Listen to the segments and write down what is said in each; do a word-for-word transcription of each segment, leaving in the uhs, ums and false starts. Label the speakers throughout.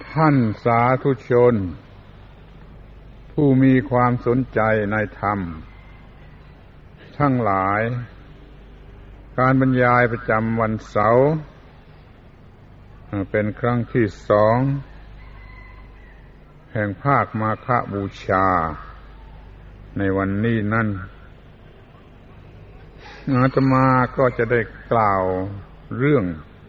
Speaker 1: ท่านสาธุชนผู้มีความสนใจในธรรมทั้งหลายการบรรยายประจำวันเสาร์เป็นครั้งที่สองแห่งภาคมาฆบูชาในวันนี้นั่นอาตมาก็จะได้กล่าวเรื่อง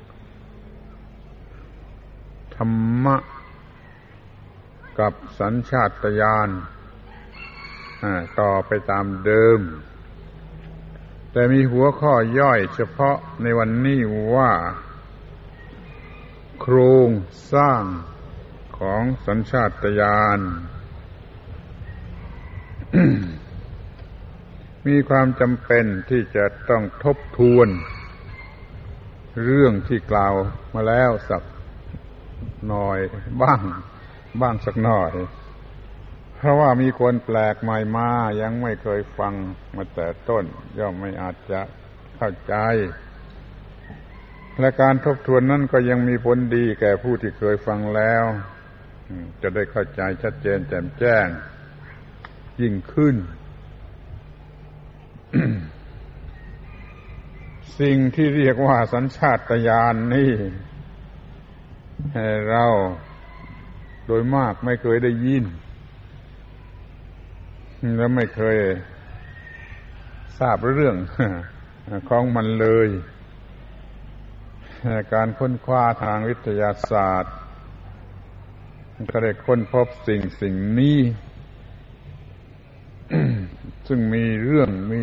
Speaker 1: ธรรมะกับสัญชาตญาณต่อไปตามเดิมแต่มีหัวข้อย่อยเฉพาะในวันนี้ว่าโครงสร้างของสัญชาตญาณ มีความจำเป็นที่จะต้องทบทวนเรื่องที่กล่าวมาแล้วสักหน่อยบ้างบ้างสักหน่อยเพราะว่ามีคนแปลกใหม่มายังไม่เคยฟังมาแต่ต้นย่อมไม่อาจจะเข้าใจและการทบทวนนั้นก็ยังมีผลดีแก่ผู้ที่เคยฟังแล้วจะได้เข้าใจชัดเจนแจ่มแจ้งยิ่งขึ้น สิ่งที่เรียกว่าสัญชาตญาณ นี่เราโดยมากไม่เคยได้ยินและไม่เคยทราบเรื่องของมันเลยการค้นคว้าทางวิทยาศาสตร์ก็ได้ค้นพบสิ่งสิ่งนี้ ซึ่งมีเรื่องมี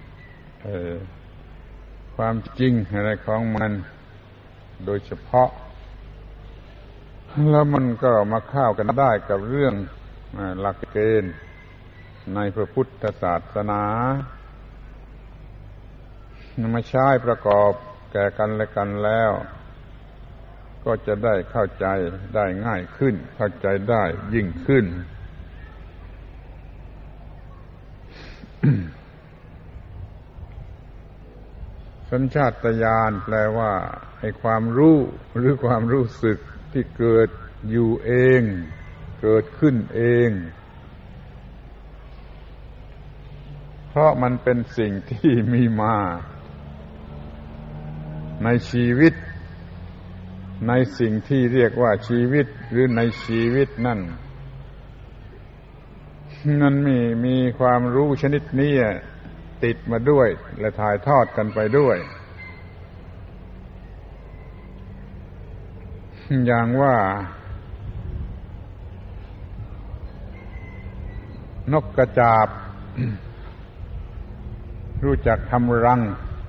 Speaker 1: ความจริงอะไรของมันโดยเฉพาะแล้วมันก็มาเข้ากันได้กับเรื่องหลักเกณฑ์ในพระพุทธศาสนานำมาใช้ประกอบแก่กันและกันแล้วก็จะได้เข้าใจได้ง่ายขึ้นเข้าใจได้ยิ่งขึ้น สัญชาตญาณแปลว่าไอ้ความรู้หรือความรู้สึกที่เกิดอยู่เองเกิดขึ้นเองเพราะมันเป็นสิ่งที่มีมาในชีวิตในสิ่งที่เรียกว่าชีวิตหรือในชีวิตนั่นนั่นมีมีความรู้ชนิดนี้ติดมาด้วยและถ่ายทอดกันไปด้วยอย่างว่านกกระจาบ รู้จักทำรัง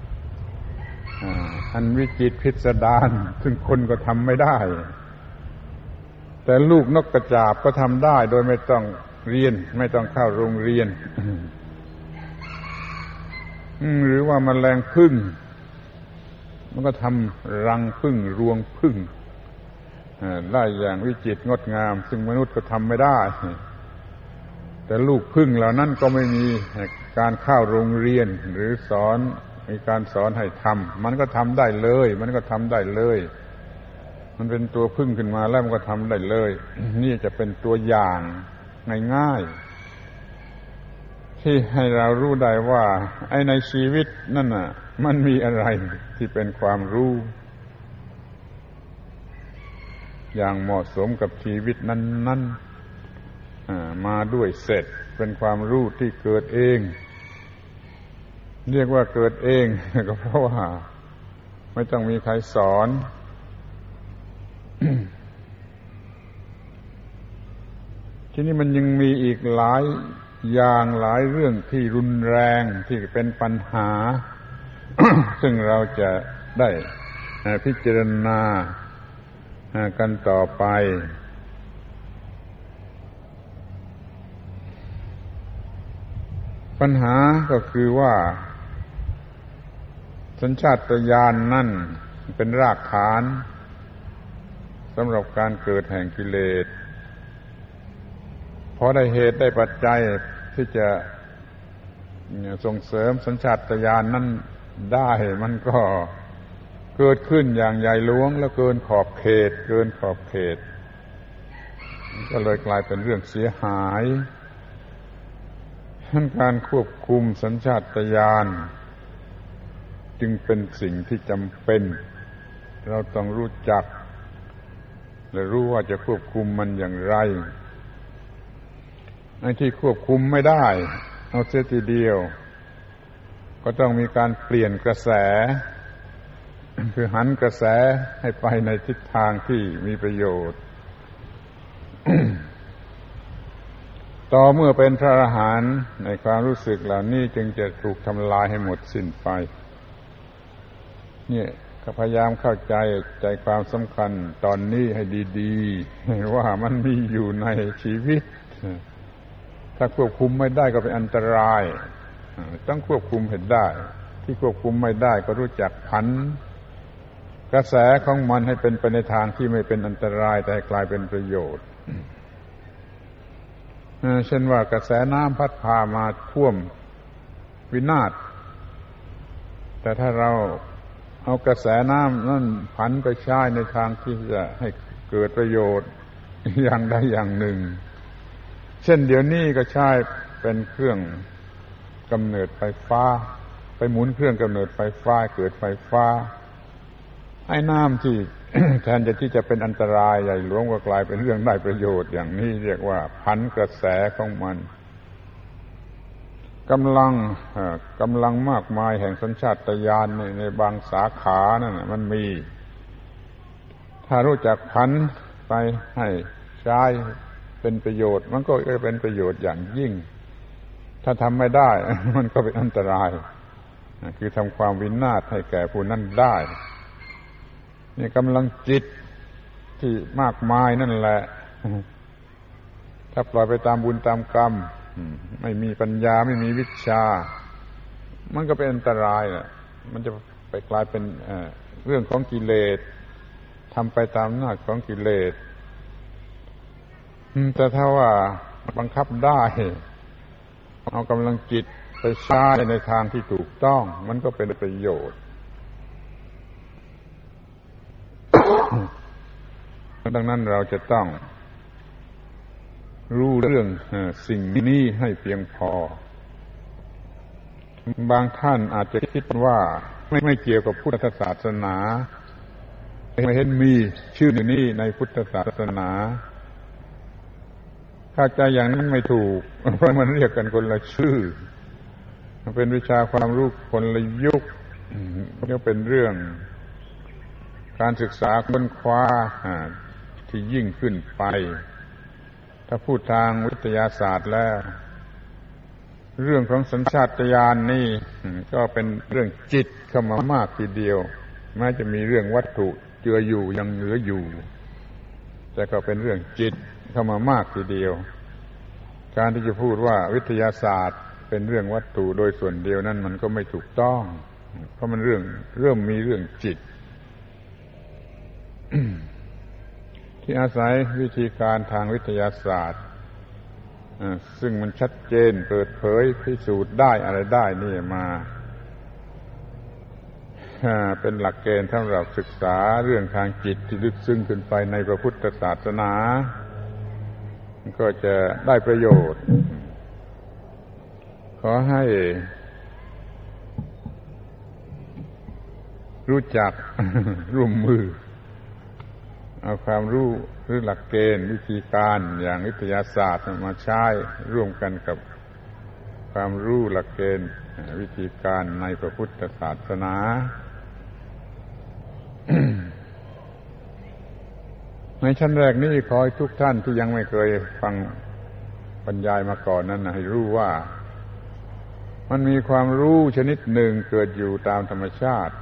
Speaker 1: อันวิจิตรพิสดารซึ่งคนก็ทำไม่ได้แต่ลูกนกกระจาบก็ทำได้โดยไม่ต้องเรียนไม่ต้องเข้าโรงเรียน หรือว่าแมลงผึ้งมันก็ทำรังผึ้งรวงผึ้งได้อย่างวิจิตรงดงามซึ่งมนุษย์ก็ทำไม่ได้แต่ลูกผึ้งเหล่านั้นก็ไม่มีการเข้าโรงเรียนหรือสอนมีการสอนให้ทำมันก็ทำได้เลยมันก็ทำได้เลยมันเป็นตัวผึ้งขึ้นมาแล้วมันก็ทำได้เลยนี่จะเป็นตัวอย่างง่ายๆที่ให้เรารู้ได้ว่าไอ้ในชีวิตนั่นน่ะมันมีอะไรที่เป็นความรู้อย่างเหมาะสมกับชีวิตนั้นๆมาด้วยเสร็จเป็นความรู้ที่เกิดเองเรียกว่าเกิดเองก็เพราะว่าไม่ต้องมีใครสอน ทีนี้มันยังมีอีกหลายอย่างหลายเรื่องที่รุนแรงที่เป็นปัญหา ซึ่งเราจะได้พิจารณากันต่อไปปัญหาก็คือว่าสัญชาตญาณ นั่นเป็นรากฐานสำหรับการเกิดแห่งกิเลสพอได้เหตุได้ปัจจัยที่จะส่งเสริมสัญชาตญาณ นั้นได้มันก็ เกิดขึ้นอย่างใหญ่หลวงแล้วเกินขอบเขตเกินขอบเขตก็เลยกลายเป็นเรื่องเสียหายการควบคุมสัญชาตญาณจึงเป็นสิ่งที่จำเป็นเราต้องรู้จักและรู้ว่าจะควบคุมมันอย่างไรไอ้ที่ควบคุมไม่ได้เอาเสียทีเดียวก็ต้องมีการเปลี่ยนกระแสคือหันกระแสให้ไปในทิศทางที่มีประโยชน์ ต่อเมื่อเป็นพระอรหันต์ในความรู้สึกเหล่านี้จึงจะถูกทำลายให้หมดสิ้นไปเนี่ยก็พยายามเข้าใจใจความสำคัญตอนนี้ให้ดีๆว่ามันมีอยู่ในชีวิตถ้าควบคุมไม่ได้ก็เป็นอันตรายต้องควบคุมให้ได้ที่ควบคุมไม่ได้ก็รู้จักผันกระแสของมันให้เป็นไปในทางที่ไม่เป็นอันตรายแต่กลายเป็นประโยชน์เช่นว่ากระแสน้ำพัดพามาท่วมวินาศแต่ถ้าเราเอากระแสน้ำนั่นผันไปใช้ในทางที่จะให้เกิดประโยชน์อย่างใดอย่างหนึ่งเช่นเดี๋ยวนี้ก็ใช้เป็นเครื่องกำเนิดไฟฟ้าไปหมุนเครื่องกำเนิดไฟฟ้าเกิดไฟฟ้าให้น้ำที่ แทนจะที่จะเป็นอันตรายใหญ่หลวงก็กลายเป็นเรื่องได้ประโยชน์อย่างนี้เรียกว่าผันกระแสของมันกำลังกำลังมากมายแห่งสัญชาตญาณในในบางสาขานั่นน่ะมันมีถ้ารู้จักผันไปให้ใช้เป็นประโยชน์มันก็จะเป็นประโยชน์อย่างยิ่งถ้าทำไม่ได้ มันก็เป็นอันตรายคือทำความวินาศให้แก่ผู้นั้นได้นี่กำลังจิตที่มากมายนั่นแหละถ้าปล่อยไปตามบุญตามกรรมไม่มีปัญญาไม่มีวิชามันก็เป็นอันตรายแหละมันจะไปกลายเป็นเรื่องของกิเลสทำไปตามอำนาจของกิเลสแต่ถ้าว่าบังคับได้เอากำลังจิตไปใช้ในทางที่ถูกต้องมันก็เป็นประโยชน์ ดังนั้นเราจะต้องรู้เรื่องสิ่งนี้ให้เพียงพอบางท่านอาจจะคิดว่าไม่ไม่เกี่ยวกับพุทธศาสนาไม่เห็นมีชื่อนี้ในพุทธศาสนาเข้าใจอย่างนั้นไม่ถูกเพราะมันเรียกกันคนละชื่อมันเป็นวิชาความรู้คนละยุคนี่เป็นเรื่องการศึกษาค้นคว้าที่ยิ่งขึ้นไปถ้าพูดทางวิทยาศาสตร์แล้วเรื่องของสัญชาตญาณนี่ก็เป็นเรื่องจิตเข้ามามากทีเดียวแม้จะมีเรื่องวัตถุเจืออยู่ยังเหลืออยู่แต่ก็เป็นเรื่องจิตเข้ามามากทีเดียวการที่จะพูดว่าวิทยาศาสตร์เป็นเรื่องวัตถุโดยส่วนเดียวนั้นมันก็ไม่ถูกต้องเพราะมันเรื่องเริ่มมีเรื่องจิต ที่อาศัยวิธีการทางวิทยาศาสตร์ซึ่งมันชัดเจนเปิดเผยพิสูจน์ได้อะไรได้นี่มาเป็นหลักเกณฑ์สำหรับศึกษาเรื่องทางจิตที่ลึกซึ้งขึ้นไปในพระพุทธศาสนาก็จะได้ประโยชน์ขอให้รู้จัก ร่วมมือเอาความรู้หรือหลักเกณฑ์วิธีการอย่างวิทยาศาสตร์มาใช้ร่วมกันกับความรู้หลักเกณฑ์วิธีการในพระพุทธศาสนา ในชั้นแรกนี้ขอให้ทุกท่านที่ยังไม่เคยฟังบรรยายมาก่อนนั้นให้รู้ว่ามันมีความรู้ชนิดหนึ่งเกิดอยู่ตามธรรมชาติ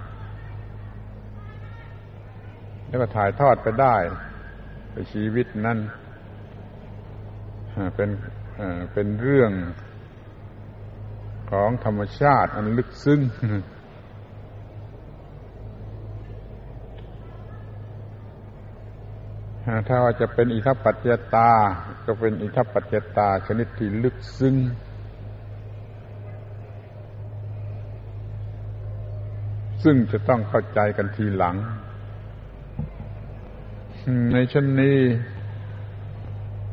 Speaker 1: แล้วก็ถ่ายทอดไปได้ในชีวิตนั้นเป็นเป็นเรื่องของธรรมชาติอันลึกซึ้งถ้าว่าจะเป็นอิทัปปัจจยตาก็เป็นอิทัปปัจจยตาชนิดที่ลึกซึ้งซึ่งจะต้องเข้าใจกันทีหลังในชั้นนี้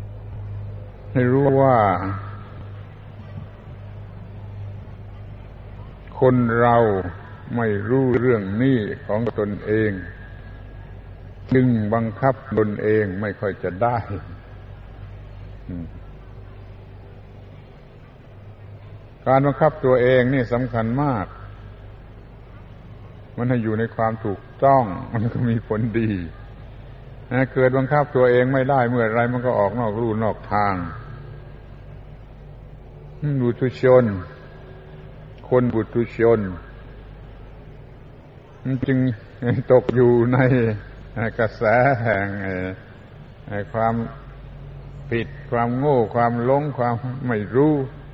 Speaker 1: ให้รู้ว่าคนเราไม่รู้เรื่องนี้ของตนเองจึงบังคับตนเองไม่ค่อยจะได้การบังคับตัวเองนี่สำคัญมากมันให้อยู่ในความถูกต้องมันก็มีผลดีเกิดบังคับตัวเองไม่ได้เมื่อไรมันก็ออกนอกลู่นอกทางบุตุชนคนบุตุชนมันจึงตกอยู่ในกระแสแห่งความผิดความโง่ความหลงความไม่รู้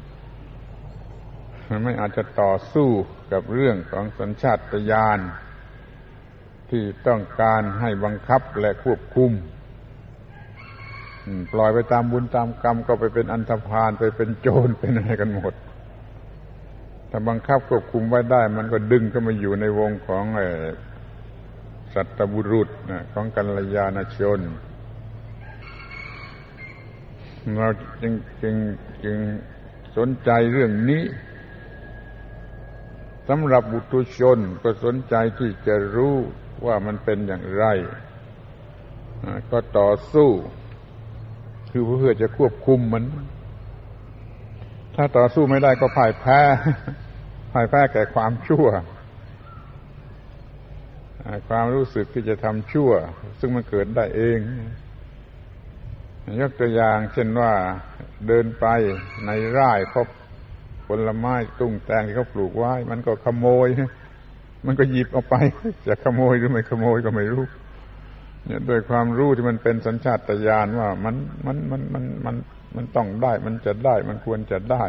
Speaker 1: ไม่อาจจะต่อสู้กับเรื่องของสัญชาตญาณที่ต้องการให้บังคับและควบคุมปล่อยไปตามบุญตามกรรมก็ไปเป็นอันธพาลไปเป็นโจรเป็นอะไรกันหมดถ้าบังคับควบคุมไว้ได้มันก็ดึงเข้ามาอยู่ในวงของสัตบุรุษของกัลยาณชนเราจึงจึงจึงสนใจเรื่องนี้สำหรับบุตุชนก็สนใจที่จะรู้ว่ามันเป็นอย่างไรก็ต่อสู้คือเพื่อจะควบคุมมันถ้าต่อสู้ไม่ได้ก็พ่ายแพ้พ่ายแพ้แก่ความชั่วความรู้สึกที่จะทำชั่วซึ่งมันเกิดได้เองยกตัวอย่างเช่นว่าเดินไปในไร่พบผลไม้ตุ้งแตงที่เขาปลูกไว้มันก็ขโมยมันก็หยิบเอาไปจะขโมยหรือไม่ขโมยก็ไม่รู้เนี่ยด้วยความรู้ที่มันเป็นสัญชาตญาณว่ามันมันมันมันมันมันต้องได้มันจะได้มันควรจะได้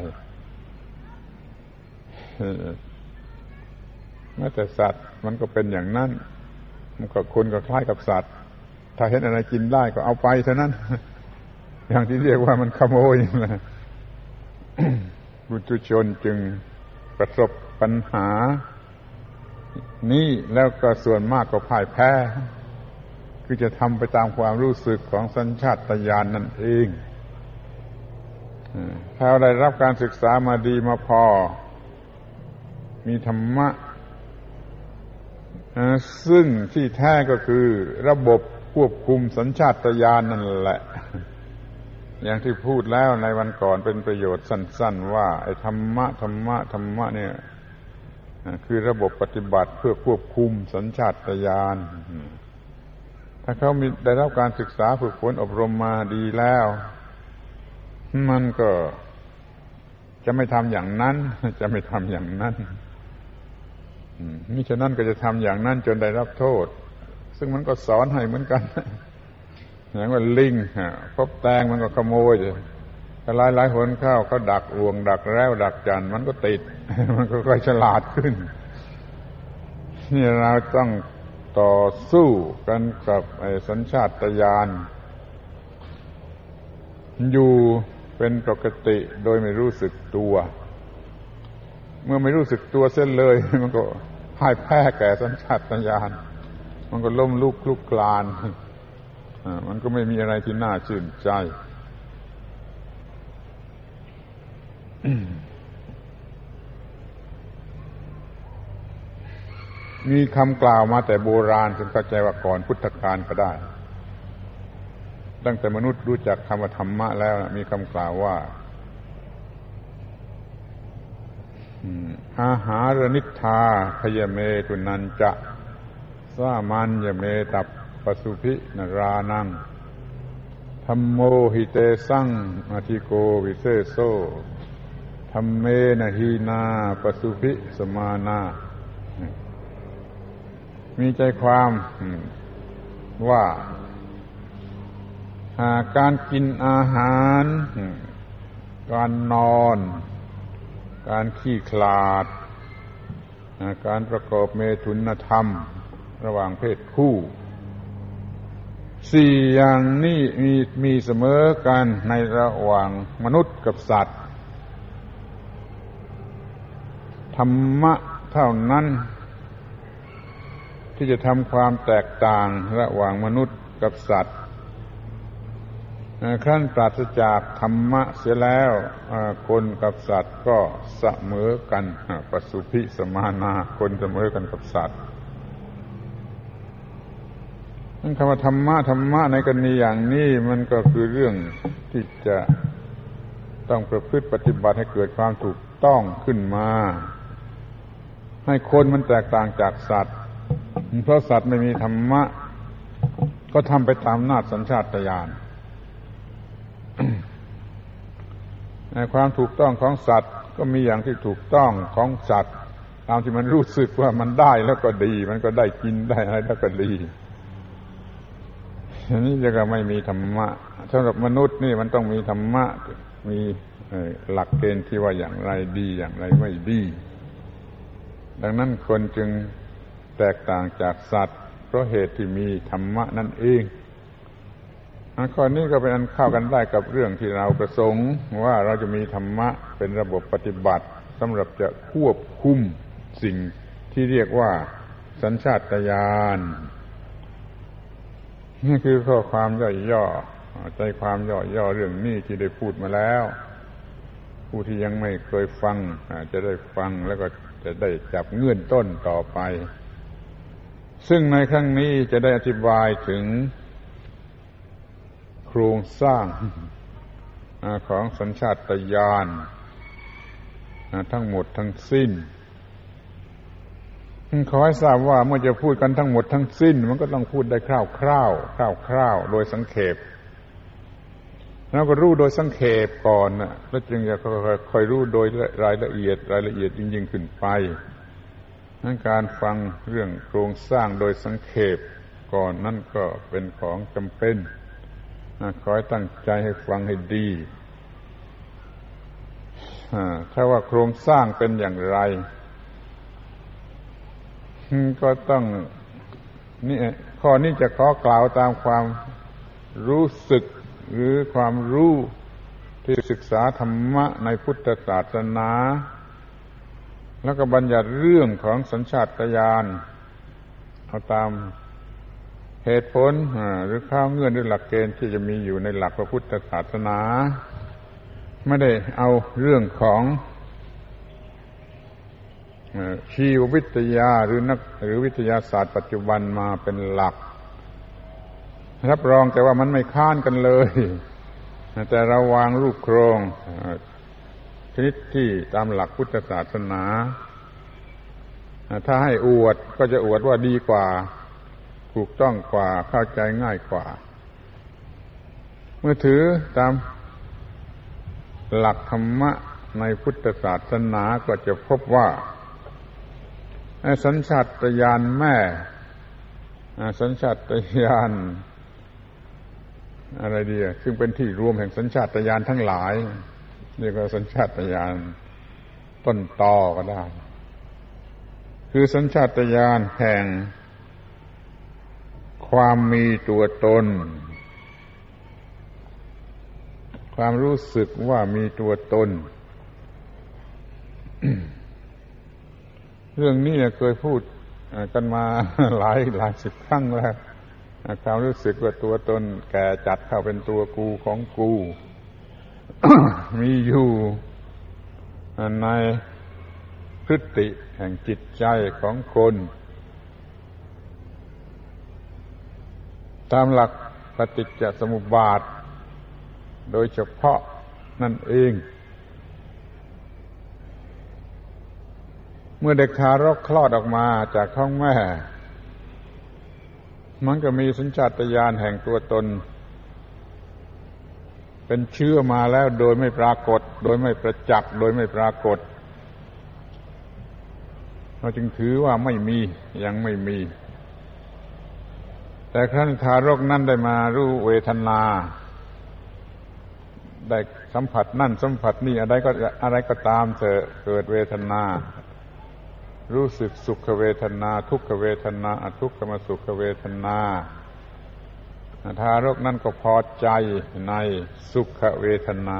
Speaker 1: แม้แต่สัตว์มันก็เป็นอย่างนั้นมันก็คนก็คล้ายกับสัตว์ถ้าเห็นอะไรกินได้ก็เอาไปเท่านั้นอย่างที่เรียกว่ามันขโมยนะบุตุชนจึงประสบปัญหานี้แล้วก็ส่วนมากก็พ่ายแพ้คือจะทำไปตามความรู้สึกของสัญชาตญาณนั่นเองถ้าได้รับการศึกษามาดีมาพอมีธรรมะซึ่งที่แท้ก็คือระบบควบคุมสัญชาตญาณนั่นแหละอย่างที่พูดแล้วในวันก่อนเป็นประโยชน์สั้นๆว่าไอ้ธรรมะธรรมะธรรมะเนี่ยคือระบบปฏิบัติเพื่อควบคุมสัญชาตญาณถ้าเขามีได้รับการศึกษาฝึกฝนอบรมมาดีแล้วมันก็จะไม่ทำอย่างนั้นจะไม่ทำอย่างนั้นมิฉะนั้นก็จะทำอย่างนั้นจนได้รับโทษซึ่งมันก็สอนให้เหมือนกันอย่างว่าลิงพบแตงมันก็ขโมยหลายหลายหนเข้าเขาดักห่วงดักแล้วดักจันมันก็ติดมันก็ค่อยฉลาดขึ้นนี่เราต้องต่อสู้กันกับไอ้สัญชาตญาณอยู่เป็นปกติโดยไม่รู้สึกตัวเมื่อไม่รู้สึกตัวเส้นเลยมันก็พ่ายแพ้แก่สัญชาตญาณมันก็ล้มลุกคลุกคลานมันก็ไม่มีอะไรที่น่าชื่นใจมีคำกล่าวมาแต่โบราณจนเข้าใจว่าก่อนพุทธกาลก็ได้ตั้งแต่มนุษย์รู้จักคำว่าธรรมะแล้วมีคำกล่าวว่าอาหารนิทธาพยเมตุนันจะสามัญญเมตัปปสุภินรานังธัมโมหิเตสังอธิโกวิเศโสธัมเมนะหีนาปสุภิสมานามีใจความว่าการกินอาหารการนอนการขี้คลาดการประกอบเมถุนธรรมระหว่างเพศคู่สี่อย่างนี้มีมีเสมอกันในระหว่างมนุษย์กับสัตว์ธรรมะเท่านั้นที่จะทำความแตกต่างระหว่างมนุษย์กับสัตว์ครั้นปราศจากธรรมะเสียแล้วคนกับสัตว์ก็เสมอกันปสุภิสมานาคนเสมอกันกับสัตว์นั่นคำว่าธรรมะธรรมะในกรณีอย่างนี้มันก็คือเรื่องที่จะต้องประพฤติปฏิบัติให้เกิดความถูกต้องขึ้นมาให้คนมันแตกต่างจากสัตว์เพราะสัตว์ไม่มีธรรมะก็ทำไปตามอำนาจสัญชาตญาณในความถูกต้องของสัตว์ก็มีอย่างที่ถูกต้องของสัตว์ตามที่มันรู้สึกว่ามันได้แล้วก็ดีมันก็ได้กินได้อะไรแล้วก็ดีอันนี้จะก็ไม่มีธรรมะสำหรับมนุษย์นี่มันต้องมีธรรมะมีหลักเกณฑ์ที่ว่าอย่างไรดีอย่างไรไม่ดีดังนั้นคนจึงแตกต่างจากสัตว์เพราะเหตุที่มีธรรมะนั่นเองอันข้อนี้ก็เป็นอันเข้ากันได้กับเรื่องที่เราประสงค์ว่าเราจะมีธรรมะเป็นระบบปฏิบัติสำหรับจะควบคุมสิ่งที่เรียกว่าสัญชาตญาณนี่คือข้อความย่อๆใจความย่อๆเรื่องนี้ที่ได้พูดมาแล้วผู้ที่ยังไม่เคยฟังจะได้ฟังแล้วก็จะได้จับเงื่อนต้นต่อไปซึ่งในครั้งนี้จะได้อธิบายถึงโครงสร้างของสัญชาตญาณทั้งหมดทั้งสิ้นขอให้ทราบว่าเมื่อจะพูดกันทั้งหมดทั้งสิ้นมันก็ต้องพูดได้คร่าวๆคร่าวๆโดยสังเขปแล้วก็รู้โดยสังเขปก่อนนะแล้วจึงจะค่อยๆรู้โดยรายละเอียดรายละเอียดยิ่งๆขึ้นไปนั้นการฟังเรื่องโครงสร้างโดยสังเขปก่อนนั่นก็เป็นของจำเป็นขอให้ตั้งใจให้ฟังให้ดีถ้าว่าโครงสร้างเป็นอย่างไรก็ต้องนี่ข้อนี้จะขอกล่าวตามความรู้สึกหรือความรู้ที่ศึกษาธรรมะในพุทธศาสนาแล้วก็บัญญัติเรื่องของสัญชาตญาณเอาตามเหตุผลหรือข้อเงื่อนหรือหลักเกณฑ์ที่จะมีอยู่ในหลักพระพุทธศาสนาไม่ได้เอาเรื่องของชีววิทยาหรือนักหรือวิทยาศาสตร์ปัจจุบันมาเป็นหลักรับรองแต่ว่ามันไม่ค้านกันเลยแต่เราวางรูปโครงชนิดที่ตามหลักพุทธศาสนาถ้าให้อวดก็จะอวดว่าดีกว่าถูกต้องกว่าเข้าใจง่ายกว่าเมื่อถือตามหลักธรรมะในพุทธศาสนาก็จะพบว่าสัญชาตญาณแม่สัญชาตญาณอะไรดีซึ่งเป็นที่รวมแห่งสัญชาตญาณทั้งหลายเรียกว่าสัญชาตญาณต้นตอก็ได้คือสัญชาตญาณแห่งความมีตัวตนความรู้สึกว่ามีตัวตน เรื่องนี้เคยพูดกันมาหลายหลายสิบครั้งแล้วความรู้สึกว่าตัวตนแก่จัดเข้าเป็นตัวกูของกู มีอยู่ในพฤติแห่งจิตใจของคนตามหลักปฏิจจสมุปบาทโดยเฉพาะนั่นเองเมื่อเด็กทารกคลอดออกมาจากท้องแม่มันก็มีสัญชาตญาณแห่งตัวตนเป็นเชื้อมาแล้วโดยไม่ปรากฏโดยไม่ประจักษ์โดยไม่ปรากฏเราจึงถือว่าไม่มียังไม่มีแต่ครั้นทารกนั้นได้มารู้เวทนาได้สัมผัสนั่นสัมผัสนี่อะไรก็อะไรก็ตามเถอะเกิดเวทนารู้สึกสุขเวทนาทุกขเวทนาอทุกขมสุขเวทนาทารกนั้นก็พอใจในสุขเวทนา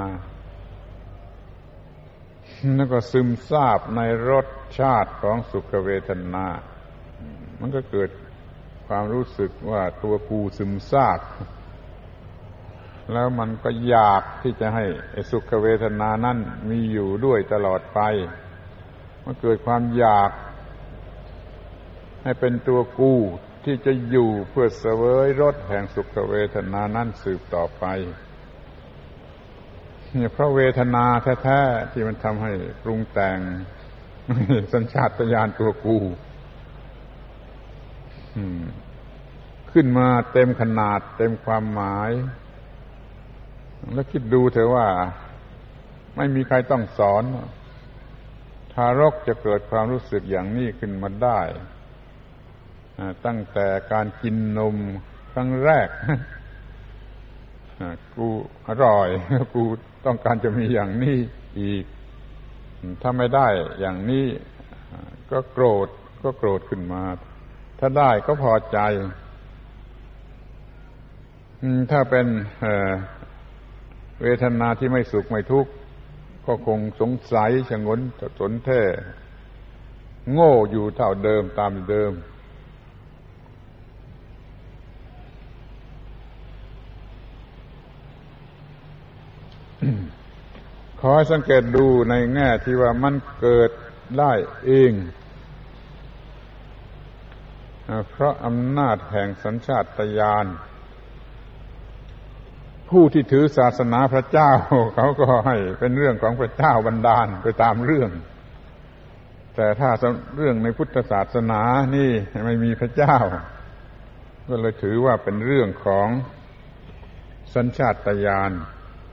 Speaker 1: แล้วก็ซึมซาบในรสชาติของสุขเวทนามันก็เกิดความรู้สึกว่าตัวกูซึมซาบแล้วมันก็อยากที่จะให้สุขเวทนานั้นมีอยู่ด้วยตลอดไปมันเกิดความอยากให้เป็นตัวกูที่จะอยู่เพื่อเสวยรสแห่งสุขเวทนานั้นสืบต่อไปเนี่ยเพราะเวทนาแท้ๆที่มันทำให้ปรุงแต่งสัญชาตญาณตัวกูขึ้นมาเต็มขนาดเต็มความหมายแล้วคิดดูเถอะว่าไม่มีใครต้องสอนทารกจะเกิดความรู้สึกอย่างนี้ขึ้นมาได้ตั้งแต่การกินนมครั้งแรกกูอร่อยกูต้องการจะมีอย่างนี้อีกถ้าไม่ได้อย่างนี้ก็โกรธก็โกรธขึ้นมาถ้าได้ก็พอใจถ้าเป็นเวทนาที่ไม่สุขไม่ทุกข์ก็คงสงสัยชงนสนแท้โง่อยู่เท่าเดิมตามเดิมขอให้สังเกตดูในแง่ที่ว่ามันเกิดได้เองเพราะอำนาจแห่งสัญชาตญาณผู้ที่ถือศาสนาพระเจ้าเขาก็ให้เป็นเรื่องของพระเจ้าบันดาลไปตามเรื่องแต่ถ้าเรื่องในพุทธศาสนานี่ไม่มีพระเจ้าก็เลยถือว่าเป็นเรื่องของสัญชาตญาณ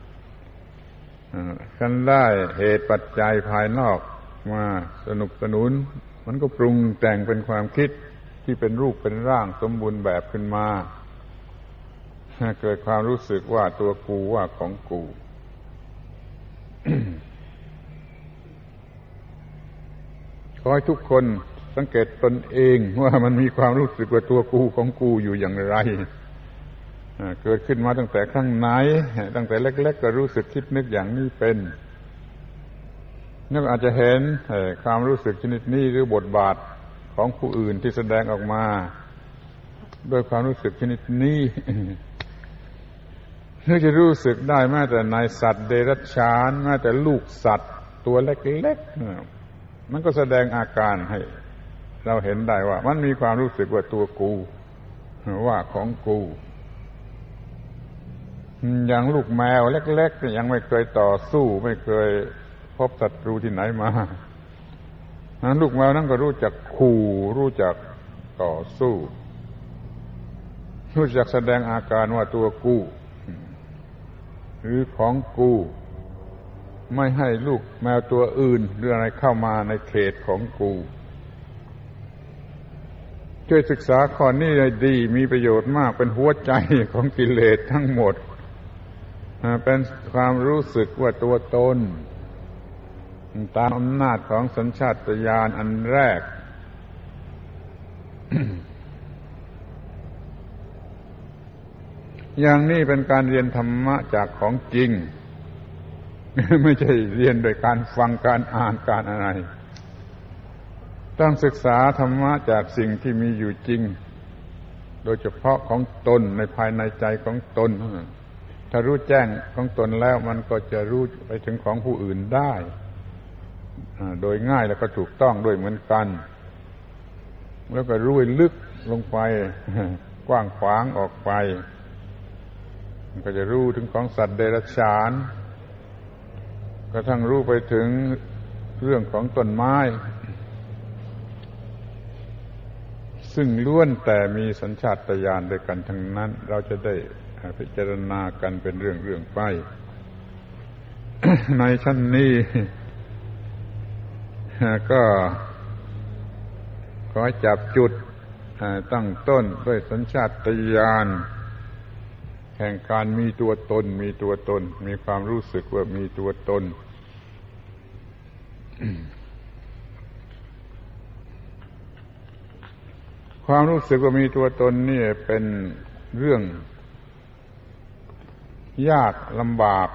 Speaker 1: คันได้เหตุปัจจัยภายนอกมาสนับสนุนมันก็ปรุงแต่งเป็นความคิดที่เป็นรูปเป็นร่างสมบูรณ์แบบขึ้นมาเกิดความรู้สึกว่าตัวกูว่าของกู ขอให้ทุกคนสังเกตตนเองว่ามันมีความรู้สึกว่าตัวกูของกูอยู่อย่างไรเกิดขึ้นมาตั้งแต่ข้างในตั้งแต่เล็กๆก็รู้สึกคิดนึกอย่างนี้เป็นนี่อาจจะเห็นความรู้สึกชนิดนี้หรือบทบาทของผู้อื่นที่แสดงออกมาด้วยความรู้สึกชนิดนี้หรือจะรู้สึกได้แม้แต่ในสัตว์เดรัจฉานแม้แต่ลูกสัตว์ตัวเล็กๆมันก็แสดงอาการให้เราเห็นได้ว่ามันมีความรู้สึกว่าตัวกูว่าของกูอย่างลูกแมวเล็กๆยังไม่เคยต่อสู้ไม่เคยพบศัตรูที่ไหนมานั้นลูกแมวนั้นก็รู้จักขู่รู้จักต่อสู้รู้จักแสดงอาการว่าตัวกูหรือของกูไม่ให้ลูกแมวตัวอื่นหรืออะไรเข้ามาในเขตของกูช่วยศึกษาข้อนี้ให้ดีมีประโยชน์มากเป็นหัวใจของกิเลสทั้งหมดเป็นความรู้สึกว่าตัวตนตามอำนาจของสัญชาตญาณอันแรก อย่างนี้เป็นการเรียนธรรมะจากของจริง ไม่ใช่เรียนโดยการฟังการอ่านการอะไรต้องศึกษาธรรมะจากสิ่งที่มีอยู่จริงโดยเฉพาะของตนในภายในใจของตนถ้ารู้แจ้งของตนแล้วมันก็จะรู้ไปถึงของผู้อื่นได้โดยง่ายแล้วก็ถูกต้องด้วยเหมือนกันแล้วก็รู้ลึกลงไปกว้างขวางออกไปมันก็จะรู้ถึงของสัตว์เดรัจฉานกระทั่งรู้ไปถึงเรื่องของต้นไม้ซึ่งล้วนแต่มีสัญชาตญาณด้วยกันทั้งนั้นเราจะได้พิจารณากันเป็นเรื่องๆไป ในชั้นนี้ก็ขอจับจุดตั้งต้นด้วยสัญชาตญาณแห่งการมีตัวตนมีตัวตนมีความรู้สึกว่ามีตัวตน ความรู้สึกว่ามีตัวตนนี่เป็นเรื่องยากลำบาก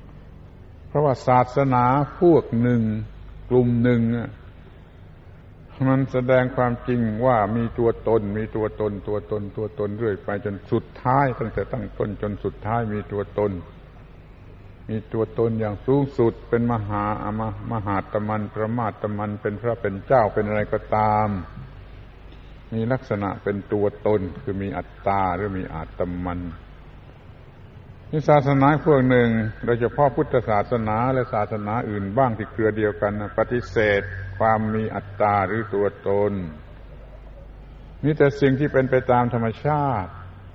Speaker 1: เพราะว่าศาสนาพวกหนึ่งกลุ่มหนึ่งมันแสดงความจริงว่ามีตัวตนมีตัวตนตัวตนตัวตนเรื่อยไปจนสุดท้ายตั้งแต่ตั้งต้นจนสุดท้ายมีตัวตนมีตัวตนอย่างสูงสุดเป็นมหาอมมหาตมันประมาตมันเป็นพระเป็นเจ้าเป็นอะไรก็ตามมีลักษณะเป็นตัวตนคือมีอัตตาหรือมีอาตมันนี่ศาสนาพวกหนึ่งโดยเฉพาะพุทธศาสนาและศาสนาอื่นบ้างที่เครือเดียวกันปฏิเสธความมีอัตตาหรือตัวตนมีแต่สิ่งที่เป็นไปตามธรรมชาติ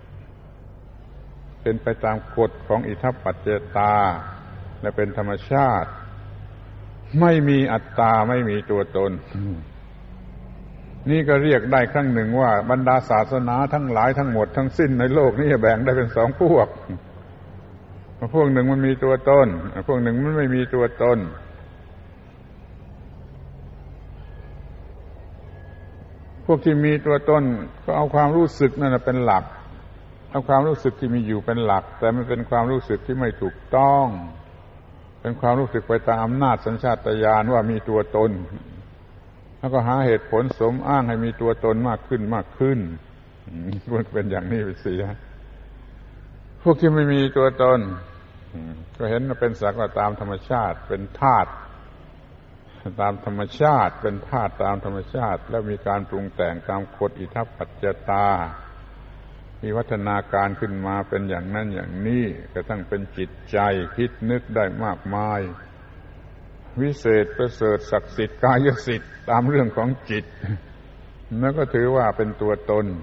Speaker 1: เป็นไปตามกฎของอิทัปปัจจตาและเป็นธรรมชาติไม่มีอัตตาไม่มีตัวตนนี่ก็เรียกได้ครั้งหนึ่งว่าบรรดาศาสนาทั้งหลายทั้งหมดทั้งสิ้นในโลกนี้แบ่งได้เป็นสองพวกพวกหนึ่งมันมีตัวตนพวกหนึ่งมันไม่มีตัวตนพวกที่มีตัวตนก็เอาความรู้สึกนั่นเป็นหลักเอาความรู้สึกที่มีอยู่เป็นหลักแต่มันเป็นความรู้สึกที่ไม่ถูกต้องเป็นความรู้สึกไปตามอำนาจสัญชาตญาณว่ามีตัวตนแล้วก็หาเหตุผลสมอ้างให้มีตัวตนมากขึ้นมากขึ้นมันเป็นอย่างนี้ไปเสียพวกที่ไม่มีตัวตนก็เห็นว่าเป็นสักว่าตามธรรมชาติเป็นธาตุตามธรรมชาติเป็นธาตุตามธรรมชาติแล้วมีการปรุงแต่งตามกฎอิทัปปัจจตามีวัฒนาการขึ้นมาเป็นอย่างนั้นอย่างนี้กระทั่งเป็นจิตใจคิดนึกได้มากมายวิเศษประเสริฐศักดิ์สิทธิ์กายสิทธิ์ตามเรื่องของจิตแล้วก็ถือว่าเป็นตัวตน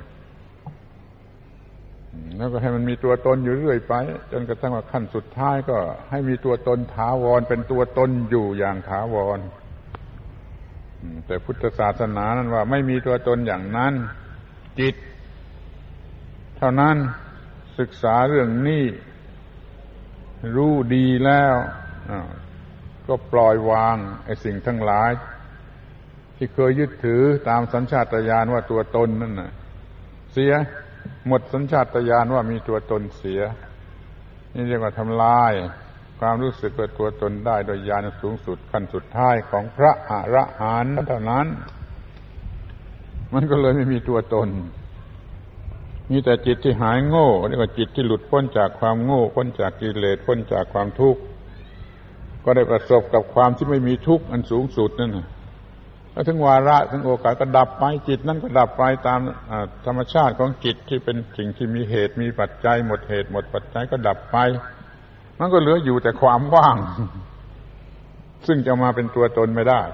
Speaker 1: แล้วก็ให้มันมีตัวตนอยู่เรื่อยไปจนกระทั่งว่าขั้นสุดท้ายก็ให้มีตัวตนถาวรเป็นตัวตนอยู่อย่างถาวรแต่พุทธศาสนานั้นว่าไม่มีตัวตนอย่างนั้นจิตเท่านั้นศึกษาเรื่องนี้รู้ดีแล้วก็ปล่อยวางไอ้สิ่งทั้งหลายที่เคยยึดถือตามสัญชาตญาณว่าตัวตนนั่นน่ะเสียหมดสัญชาตญาณว่ามีตัวตนเสียนี่เรียกว่าทำลายความรู้สึกว่าตัวตนได้โดยญาณสูงสุดขั้นสุดท้ายของพระอรหันต์เท่านั้นมันก็เลยไม่มีตัวตนมีแต่จิตที่หายโง่เรียกว่าจิตที่หลุดพ้นจากความโง่พ้นจากกิเลสพ้นจากความทุกข์ก็ได้ประสบกับความที่ไม่มีทุกข์อันสูงสุดนั่นน่ะแล้วถึงวาระถึงโอกาสก็ดับไปจิตนั้นก็ดับไปตามธรรมชาติของจิตที่เป็นสิ่งที่มีเหตุมีปัจจัยหมดเหตุหมดปัจจัยก็ดับไปมันก็เหลืออยู่แต่ความว่างซึ่งจะมาเป็นตัวตนไม่ได้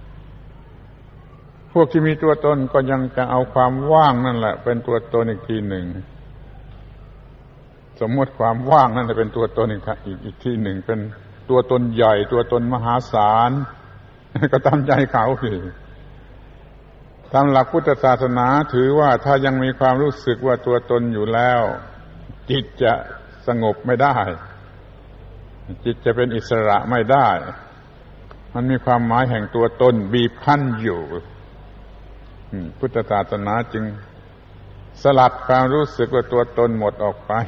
Speaker 1: พวกที่มีตัวตนก็ยังจะเอาความว่างนั่นแหละเป็นตัวตนอีกทีหนึ่งสมมติความว่างนั่นจะเป็นตัวตนอีกอีกอีกทีหนึ่งเป็นตัวตนใหญ่ตัวตนมหาศาลก็ตามใจเขาสิตามหลักพุทธศาสนาถือว่าถ้ายังมีความรู้สึกว่าตัวตนอยู่แล้วจิตจะสงบไม่ได้จิตจะเป็นอิสระไม่ได้มันมีความหมายแห่งตัวตนบีบคั้นอยู่พุทธศาสนาจึงสลัดความรู้สึกว่าตัวตนหมดออกไป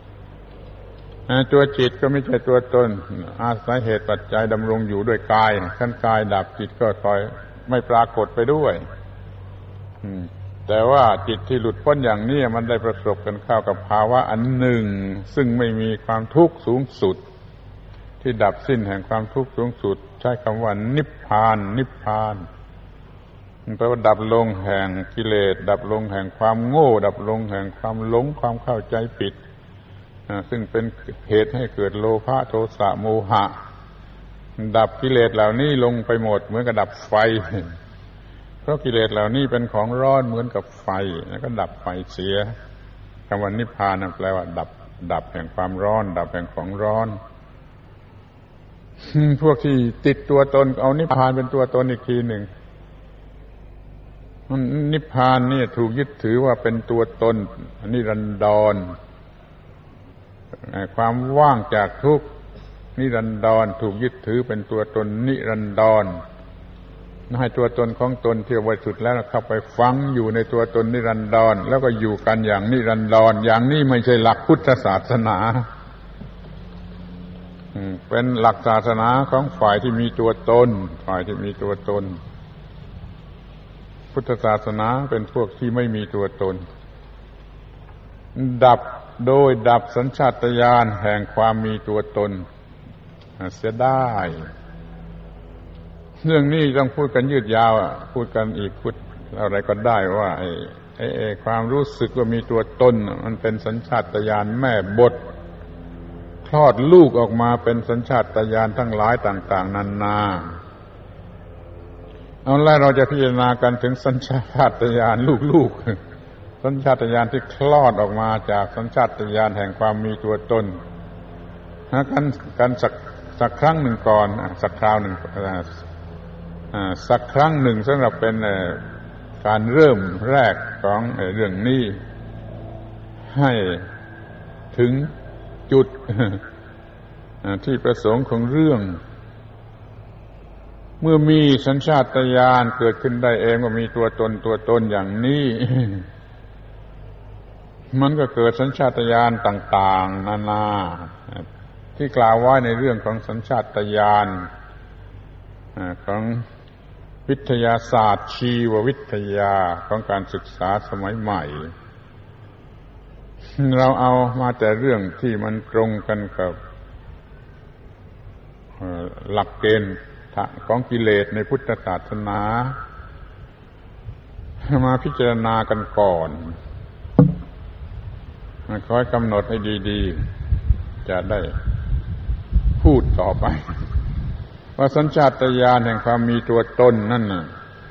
Speaker 1: ตัวจิตก็ไม่ใช่ตัวตนอาศัยเหตุปัจจัยดำรงอยู่ด้วยกายขั้นกายดับจิตก็คอยไม่ปรากฏไปด้วยแต่ว่าจิตที่หลุดพ้นอย่างนี้มันได้ประสบกันเข้ากับภาวะอันหนึ่งซึ่งไม่มีความทุกข์สูงสุดที่ดับสิ้นแห่งความทุกข์สูงสุดใช้คำว่านิพพานนิพพานมันแปลว่าดับลงแห่งกิเลสดับลงแห่งความโง่ดับลงแห่งความหลงความเข้าใจผิดซึ่งเป็นเหตุให้เกิดโลภะโทสะโมหะดับกิเลสเหล่านี้ลงไปหมดเหมือนกับดับไฟเพราะกิเลสเหล่านี้เป็นของร้อนเหมือนกับไฟแล้วก็ดับไฟเสียคำว่านิพพานนั่นแปลว่าดับดับแห่งความร้อนดับแห่งของร้อนพวกที่ติดตัวตนเอานิพพานเป็นตัวตนอีกทีหนึ่งนิพพานนี่ถูกยึดถือว่าเป็นตัวตนนิรันดรความว่างจากทุกข์นิรันดรถูกยึดถือเป็นตัวตนนิรันดรให้ตัวตนของตนที่บริสุทธิ์แล้วเข้าไปฝังอยู่ในตัวตนนิรันดรแล้วก็อยู่กันอย่างนิรันดรอย่างนี้ไม่ใช่หลักพุทธศาสนาเป็นหลักศาสนาของฝ่ายที่มีตัวตนฝ่ายที่มีตัวตนพุทธศาสนาเป็นพวกที่ไม่มีตัวตนดับโดยดับสัญชาตญาณแห่งความมีตัวตนเสียได้เรื่องนี้ต้องพูดกันยืดยาวอ่ะพูดกันอีกพูดอะไรก็ได้ว่าไอ้ไอ้ไอ้ความรู้สึกว่ามีตัวตนมันเป็นสัญชาตญาณแม่บทคลอดลูกออกมาเป็นสัญชาตญาณทั้งหลายต่างๆนานาเอาแล้วเราจะพิจารณากันถึงสัญชาตญาณลูกๆสัญชาตญาณที่คลอดออกมาจากสัญชาตญาณแห่งความมีตัวตนหากันกันสักสักครั้งหนึ่งก่อนสักคราวหนึ่งสักครั้งหนึ่งสำหรับเป็นการเริ่มแรกของเรื่องนี้ให้ถึงจุดที่ประสงค์ของเรื่องเมื่อมีสัญชาตญาณเกิดขึ้นได้เองว่ามีตัวตนตัวตนอย่างนี้มันก็เกิดสัญชาตญาณต่างๆนานาที่กล่าวไว้ในเรื่องของสัญชาตญาณของวิทยาศาสตร์ชีววิทยาของการศึกษาสมัยใหม่เราเอามาแต่เรื่องที่มันตรงกันกับหลักเกณฑ์ของกิเลสในพุทธศาสนามาพิจารณากันก่อนขอให้กำหนดให้ดีๆจะได้พูดต่อไปว่าสัญชาตญาณแห่งความมีตัวตนนั่นน่ะ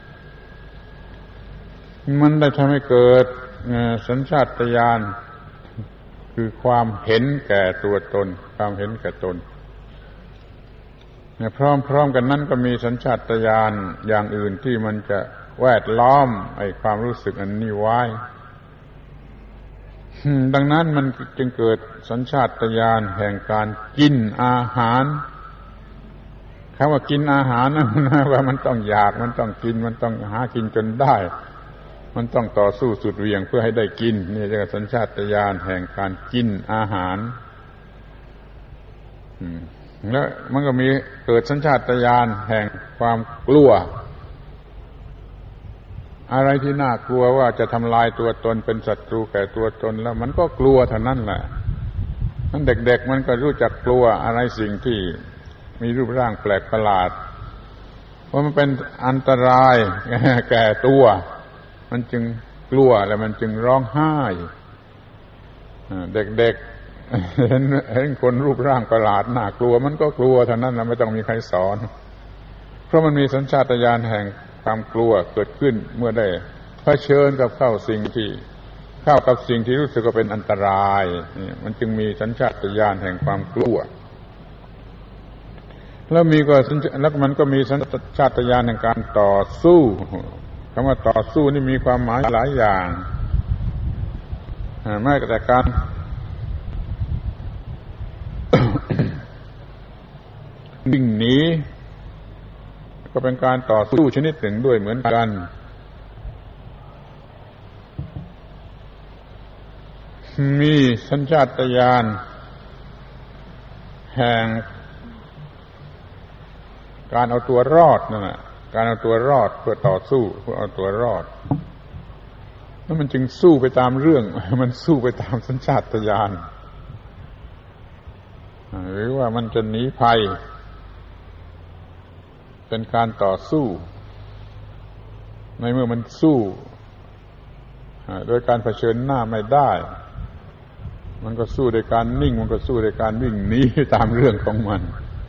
Speaker 1: มันได้ทำให้เกิดสัญชาตญาณคือความเห็นแก่ตัวตนความเห็นแก่ตนพร้อมๆกันนั้นก็มีสัญชาตญาณอย่างอื่นที่มันจะแวดล้อมไอ้ความรู้สึกอันนี้ไว้ดังนั้นมันจึงเกิดสัญชาตญาณแห่งการกินอาหารคำว่ากินอาหารนั่นนะว่ามันต้องอยากมันต้องกินมันต้องหากินจนได้มันต้องต่อสู้สุดเหวี่ยงเพื่อให้ได้กินนี่เรียกว่าสัญชาตญาณแห่งการกินอาหารแล้วมันก็มีเกิดสัญชาตญาณแห่งความกลัวอะไรที่น่ากลัวว่าจะทำลายตัวตนเป็นศัตรูแก่ตัวตนแล้วมันก็กลัวเท่านั้นแหละนั้นเด็กๆมันก็รู้จักกลัวอะไรสิ่งที่มีรูปร่างแปลกประหลาดว่ามันเป็นอันตรายแก่ตัวมันจึงกลัวแล้วมันจึงร้องไห้เด็กๆเห็นเห็นคนรูปร่างประหลาดน่ากลัวมันก็กลัวเท่านั้นนะไม่ต้องมีใครสอนเพราะมันมีสัญชาตญาณแห่งความกลัวเกิดขึ้นเมื่อได้เผชิญกับเข้าสิ่งที่เข้ากับสิ่งที่รู้สึกว่าเป็นอันตรายนี่มันจึงมีสัญชาตญาณแห่งความกลัวแล้วมีก็แล้วมันก็มีสัญชาตญาณแห่งการต่อสู้คำว่าต่อสู้นี่มีความหมายหลายอย่างไม่แต่การ วิ่งหนีก็เป็นการต่อสู้ชนิดหนึ่งด้วยเหมือนกันมีสัญชาตญาณแห่งการเอาตัวรอดนั่นแหละการเอาตัวรอดเพื่อต่อสู้เพื่อเอาตัวรอดแล้วมันจึงสู้ไปตามเรื่องมันสู้ไปตามสัญชาตญาณหรือว่ามันจะหนีภัยเป็นการต่อสู้ในเมื่อมันสู้โดยการเผชิญหน้าไม่ได้มันก็สู้โดยการนิ่งมันก็สู้โดยการวิ่งหนีตามเรื่องของมัน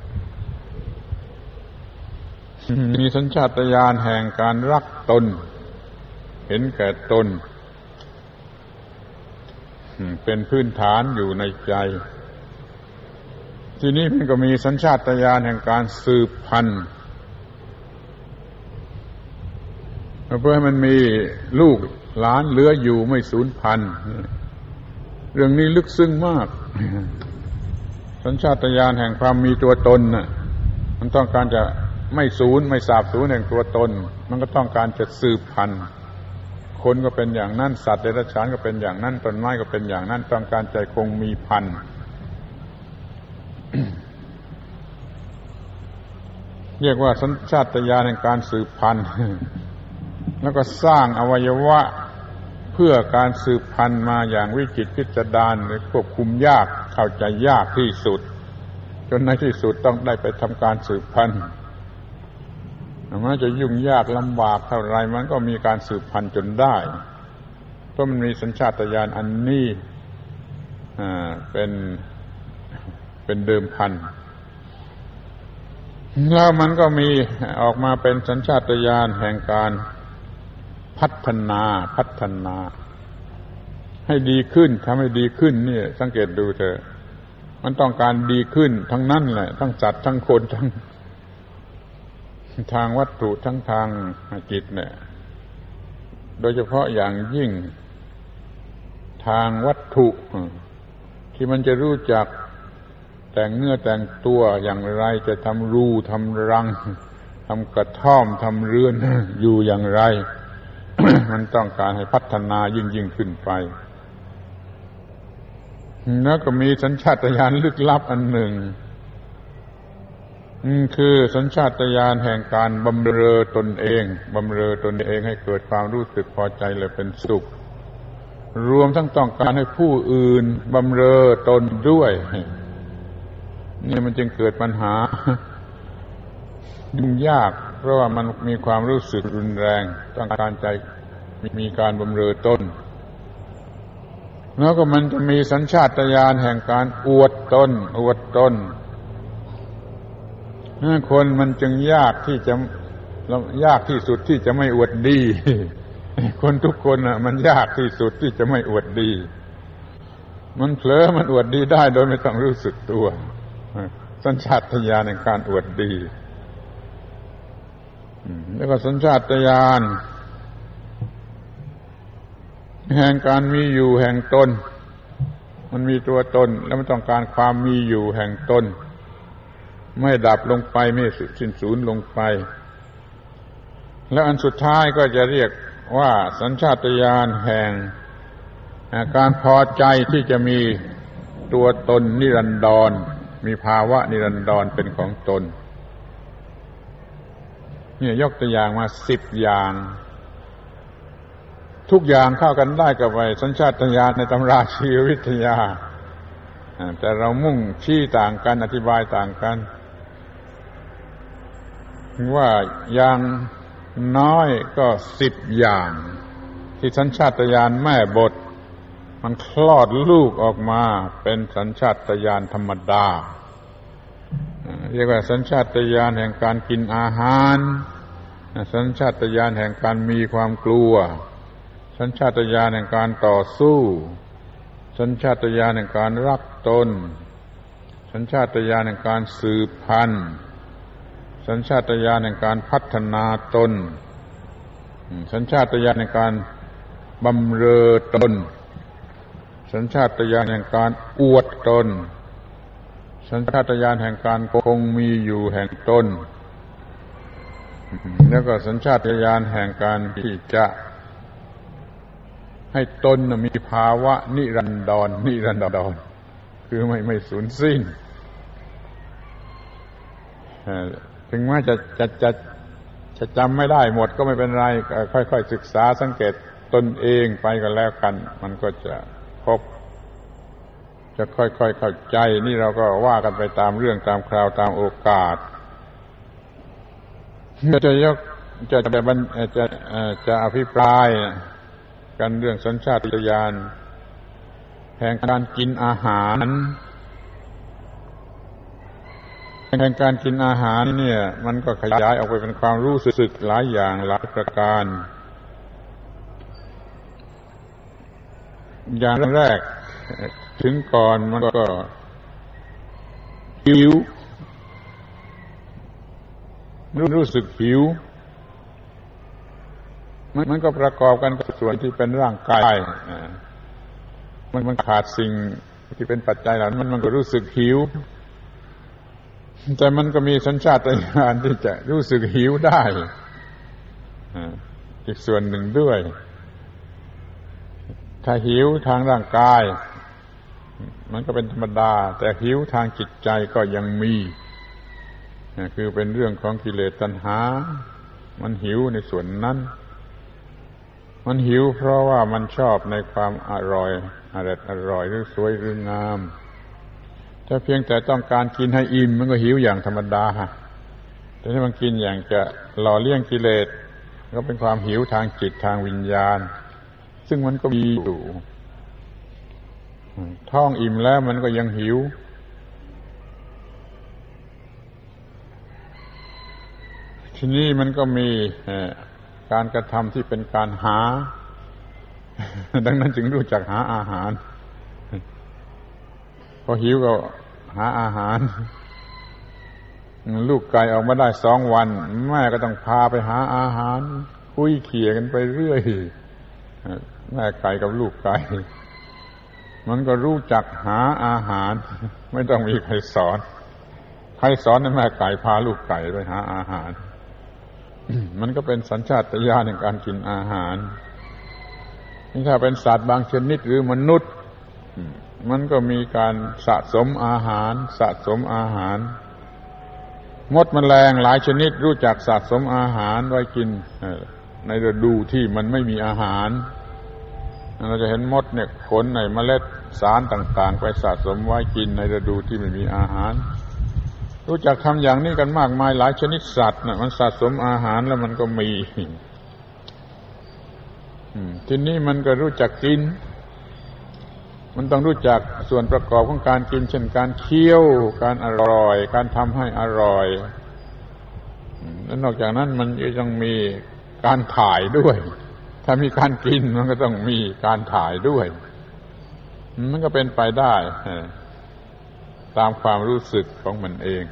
Speaker 1: มีสัญชาตญาณแห่งการรักตนเห็นแก่ตนเป็นพื้นฐานอยู่ในใจทีนี้มันก็มีสัญชาตญาณแห่งการสืบพันธุ์เพื่อให้มันมีลูกหลานเหลืออยู่ไม่สูญพันธุ์เรื่องนี้ลึกซึ้งมากสัญชาตญาณแห่งความมีตัวตนน่ะมันต้องการจะไม่สูญไม่สาบสูญแห่งตัวตนมันก็ต้องการจะสืบพันธุ์คนก็เป็นอย่างนั้นสัตว์เดรัจฉานก็เป็นอย่างนั้นต้นไม้ก็เป็นอย่างนั้นต้องการใจคงมีพันธุ์ เรียกว่าสัญชาตญาณแห่งการสืบพันธุ์แล้วก็สร้างอวัยวะเพื่อการสืบพันธุ์มาอย่างวิจิตรพิสดารควบคุมยากเข้าใจยากที่สุดจนในที่สุดต้องได้ไปทำการสืบพันธุ์มันจะยุ่งยากลำบากเท่าไรมันก็มีการสืบพันธุ์จนได้เพราะมันมีสัญชาตญาณอันนี้เป็นเป็นเดิมพันแล้วมันก็มีออกมาเป็นสัญชาตญาณแห่งการพัฒนาพัฒนาให้ดีขึ้นทำให้ดีขึ้นนี่สังเกตดูเถอะมันต้องการดีขึ้นทั้งนั้นแหละทั้งสัตว์ทั้งคนทั้งทางวัตถุทั้งทางจิตเนี่ยโดยเฉพาะอย่างยิ่งทางวัตถุที่มันจะรู้จักแต่งเนื้อแต่งตัวอย่างไรจะทำรูทำรังทำกระท่อมทำเรือนอยู่อย่างไร มันต้องการให้พัฒนายิ่งยิ่งขึ้นไปแล้วก็มีสัญชาตญาณลึกลับอันหนึ่งคือสัญชาตญาณแห่งการบำเรอตนเองบำเรอตนเองให้เกิดความรู้สึกพอใจและเป็นสุขรวมทั้งต้องการให้ผู้อื่นบำเรอตนด้วยนี่มันจึงเกิดปัญหายุ่งยากเพราะว่ามันมีความรู้สึกรุนแรงต้องการใจมีการบำเรอตนแล้วก็มันจะมีสัญชาตญาณแห่งการอวดตนอวดตนคนมันจึงยากที่จะยากที่สุดที่จะไม่อวดดีคนทุกคนน่ะมันยากที่สุดที่จะไม่อวดดีมันเผลอมันอวดดีได้โดยไม่ต้องรู้สึกตัวสัญชาตญาณแห่งการอวดดีแล้วก็สัญชาตญาณแห่งการมีอยู่แห่งตนมันมีตัวตนแล้วมันต้องการความมีอยู่แห่งตนไม่ดับลงไปไม่สิ้นสูญลงไปแล้วอันสุดท้ายก็จะเรียกว่าสัญชาตญาณแห่งการพอใจที่จะมีตัวตนนิรันดรมีภาวะนิรันดรเป็นของตนเนี่ยยกตัวอย่างมาสิบอย่างทุกอย่างเข้ากันได้กับไอ้สัญชาตญาณในตำราชีววิทยาแต่เรามุ่งชี้ต่างกันอธิบายต่างกันว่าอย่างน้อยก็สิบอย่างที่สัญชาตญาณแม่บทมันคลอดลูกออกมาเป็นสัญชาตญาณธรรมดาเรียกว่าสัญชาตญาณแห่งการกินอาหารสัญชาตญาณแห่งการมีความกลัวสัญชาตญาณแห่งการต่อสู้สัญชาตญาณแห่งการรักตนสัญชาตญาณแห่งการสืบพันธุ์สัญชาตญาณแห่งการพัฒนาตนสัญชาตญาณแห่งการบำเรอตนสัญชาตญาณแห่งการอวดตนสัญชาตญาณแห่งการคงมีอยู่แห่งตนแล้วก็สัญชาตญาณแห่งการที่จะให้ตนมีภาวะนิรันดรนิรันดรคือไม่ไม่สูญสิ้นถึงแม้จะจะจะจะจำไม่ได้หมดก็ไม่เป็นไรค่อยๆศึกษาสังเกตตนเองไปก็แล้วกันมันก็จะพบจะค่อยๆเข้าใจนี่เราก็ว่ากันไปตามเรื่องตามคราวตามโอกาสจะยกจะจะจะจะอภิปรายกันเรื่องสัญชาตญาณแห่งการกินอาหารแห่งการกินอาหารเนี่ยมันก็ขยายออกไปเป็นความรู้สึกหลายอย่างหลายประการอย่างแรกถึงก่อนมันก็หิวรู้สึกหิวมันก็ประกอบกันกับส่วนที่เป็นร่างกายมันมันขาดสิ่งที่เป็นปัจจัยเหล่านั้นมันก็รู้สึกหิวแต่มันก็มีสัญชาตญาณที่จะรู้สึกหิวได้อีกส่วนหนึ่งด้วยถ้าหิวทางร่างกายมันก็เป็นธรรมดาแต่หิวทางจิตใจก็ยังมีคือเป็นเรื่องของกิเลสตัณหามันหิวในส่วนนั้นมันหิวเพราะว่ามันชอบในความอร่อยอร่อยอร่อยหรือสวยหรืองามถ้าเพียงแต่ต้องการกินให้อิ่มมันก็หิวอย่างธรรมดาแต่ถ้ามันกินอย่างจะหล่อเลี้ยงกิเลสก็เป็นความหิวทางจิตทางวิญญาณซึ่งมันก็มีอยู่ท้องอิ่มแล้วมันก็ยังหิวทีนี้มันก็มีการกระทำที่เป็นการหาดังนั้นจึงรู้จักหาอาหารพอหิวก็หาอาหารลูกไก่ออกมาได้สองวันแม่ก็ต้องพาไปหาอาหารคุยเขี่ยกันไปเรื่อยแม่ไก่กับลูกไก่มันก็รู้จักหาอาหารไม่ต้องมีใครสอนใครสอนให้แม่ไก่พาลูกไก่ไปหาอาหารมันก็เป็นสัญชาตญาณในการกินอาหารนี่ถ้าเป็นสัตว์บางชนิดหรือมนุษย์มันก็มีการสะสมอาหารสะสมอาหารมดแมลงหลายชนิดรู้จักสะสมอาหารไว้กินในฤดูที่มันไม่มีอาหารเราจะเห็นมดเนี่ยขนในเมล็ดสารต่างๆไปสะสมไว้กินในฤดูที่ไม่มีอาหารรู้จักทำอย่างนี้กันมากมายหลายชนิดสัตว์นะมันสะสมอาหารแล้วมันก็มีทีนี้มันก็รู้จักกินมันต้องรู้จักส่วนประกอบของการกินเช่นการเคี้ยวการอร่อยการทำให้อร่อยและนอกจากนั้นมันยังมีการถ่ายด้วยถ้ามีการกินมันก็ต้องมีการถ่ายด้วยมันก็เป็นไปได้ตามความรู้สึกของมันเอง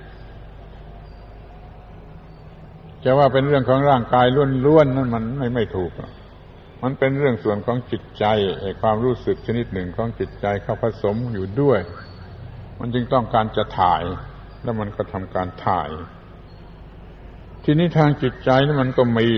Speaker 1: จะว่าเป็นเรื่องของร่างกายล้วนๆนั่นมันไม่ไม่ถูกมันเป็นเรื่องส่วนของจิตใจความรู้สึกชนิดหนึ่งของจิตใจเข้าผสมอยู่ด้วยมันจึงต้องการจะถ่ายแล้วมันก็ทำการถ่ายทีนี้ทางจิตใจนี่มันก็มี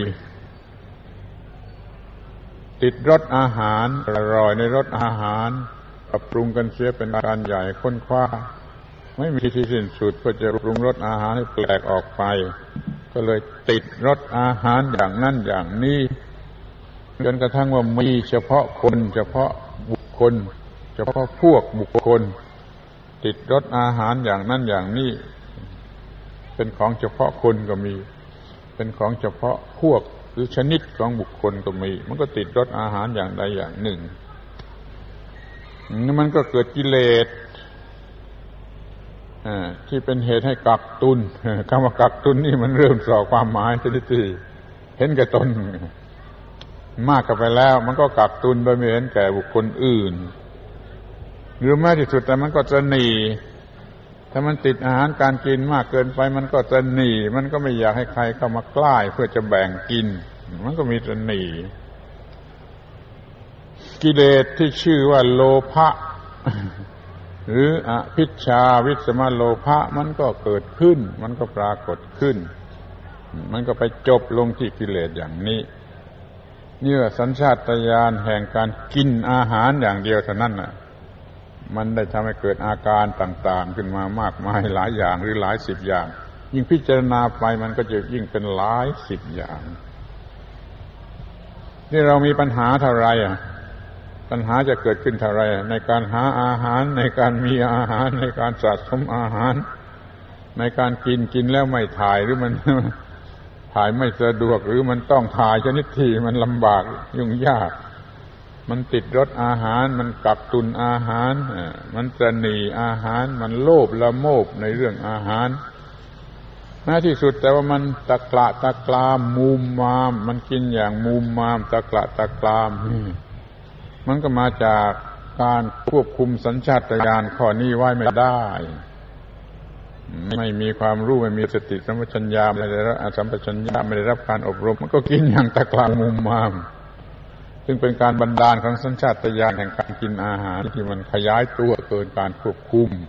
Speaker 1: ติดรสอาหารอร่อยในรสอาหารปรับปรุงกันเสียเป็นการใหญ่ค้นคว้าไม่มีที่สิ้นสุดเพื่อจะปรุงรสอาหารให้แปลกออกไปก็เลยติดรสอาหารอย่างนั้นอย่างนี้จนกระทั่งว่ามีเฉพาะคนเฉพาะบุคคลเฉพาะพวกบุคคลติดรสอาหารอย่างนั้นอย่างนี้เป็นของเฉพาะคนก็มีเป็นของเฉพาะพวกหรือชนิดของบุคคลก็มีมันก็ติดรสอาหารอย่างใดอย่างหนึ่งมันก็เกิดกิเลสที่เป็นเหตุให้กักตุนคำว่ากักตุนนี่มันเริ่มส่อความหมายชนิดที่เห็นแก่ตนมากกันไปแล้วมันก็กักตุนโดยไม่เห็นแก่บุคคลอื่นหรือแม้ที่สุดแต่มันก็ตระหนี่ถ้ามันติดอาหารการกินมากเกินไปมันก็ตระหนี่มันก็ไม่อยากให้ใครเข้ามาใกล้เพื่อจะแบ่งกินมันก็มีตระหนี่กิเลสที่ชื่อว่าโลภะหรืออภิชฌาวิสมโลภะมันก็เกิดขึ้นมันก็ปรากฏขึ้นมันก็ไปจบลงที่กิเลสอย่างนี้นี่ว่าสัญชาตญาณแห่งการกินอาหารอย่างเดียวเท่านั้นน่ะมันได้ทำให้เกิดอาการต่างๆขึ้นมามากมายหลายอย่างหรือหลายสิบอย่างยิ่งพิจารณาไปมันก็จะยิ่งเป็นหลายสิบอย่างนี่เรามีปัญหาเท่าไรอ่ะปัญหาจะเกิดขึ้นเท่าไรในการหาอาหารในการมีอาหารในการสะสมอาหารในการกินกินแล้วไม่ถ่ายหรือมันถ่ายไม่สะดวกหรือมันต้องถ่ายชนิดที่มันลำบากยุ่งยากมันติดรสอาหารมันกักตุนอาหารมันตระหนี่อาหารมันโลภละโมบในเรื่องอาหารแม้ที่สุดแต่ว่ามันตะกละตะกรามมูมมามมันกินอย่างมูมมามตะกละตะกรามมันก็มาจากการควบคุมสัญชาตญาณข้อนี้ไว้ไม่ได้ไม่มีความรู้ไม่มีสติสัมปชัญญะไม่ได้รับสัมปชัญญะไม่ได้รับการอบรมมันก็กินอย่างตะกละมูมมามซึ่งเป็นการบันดาลของสัญชาตญาณแห่งการกินอาหารที่มันขยายตัวเกินการควบคุม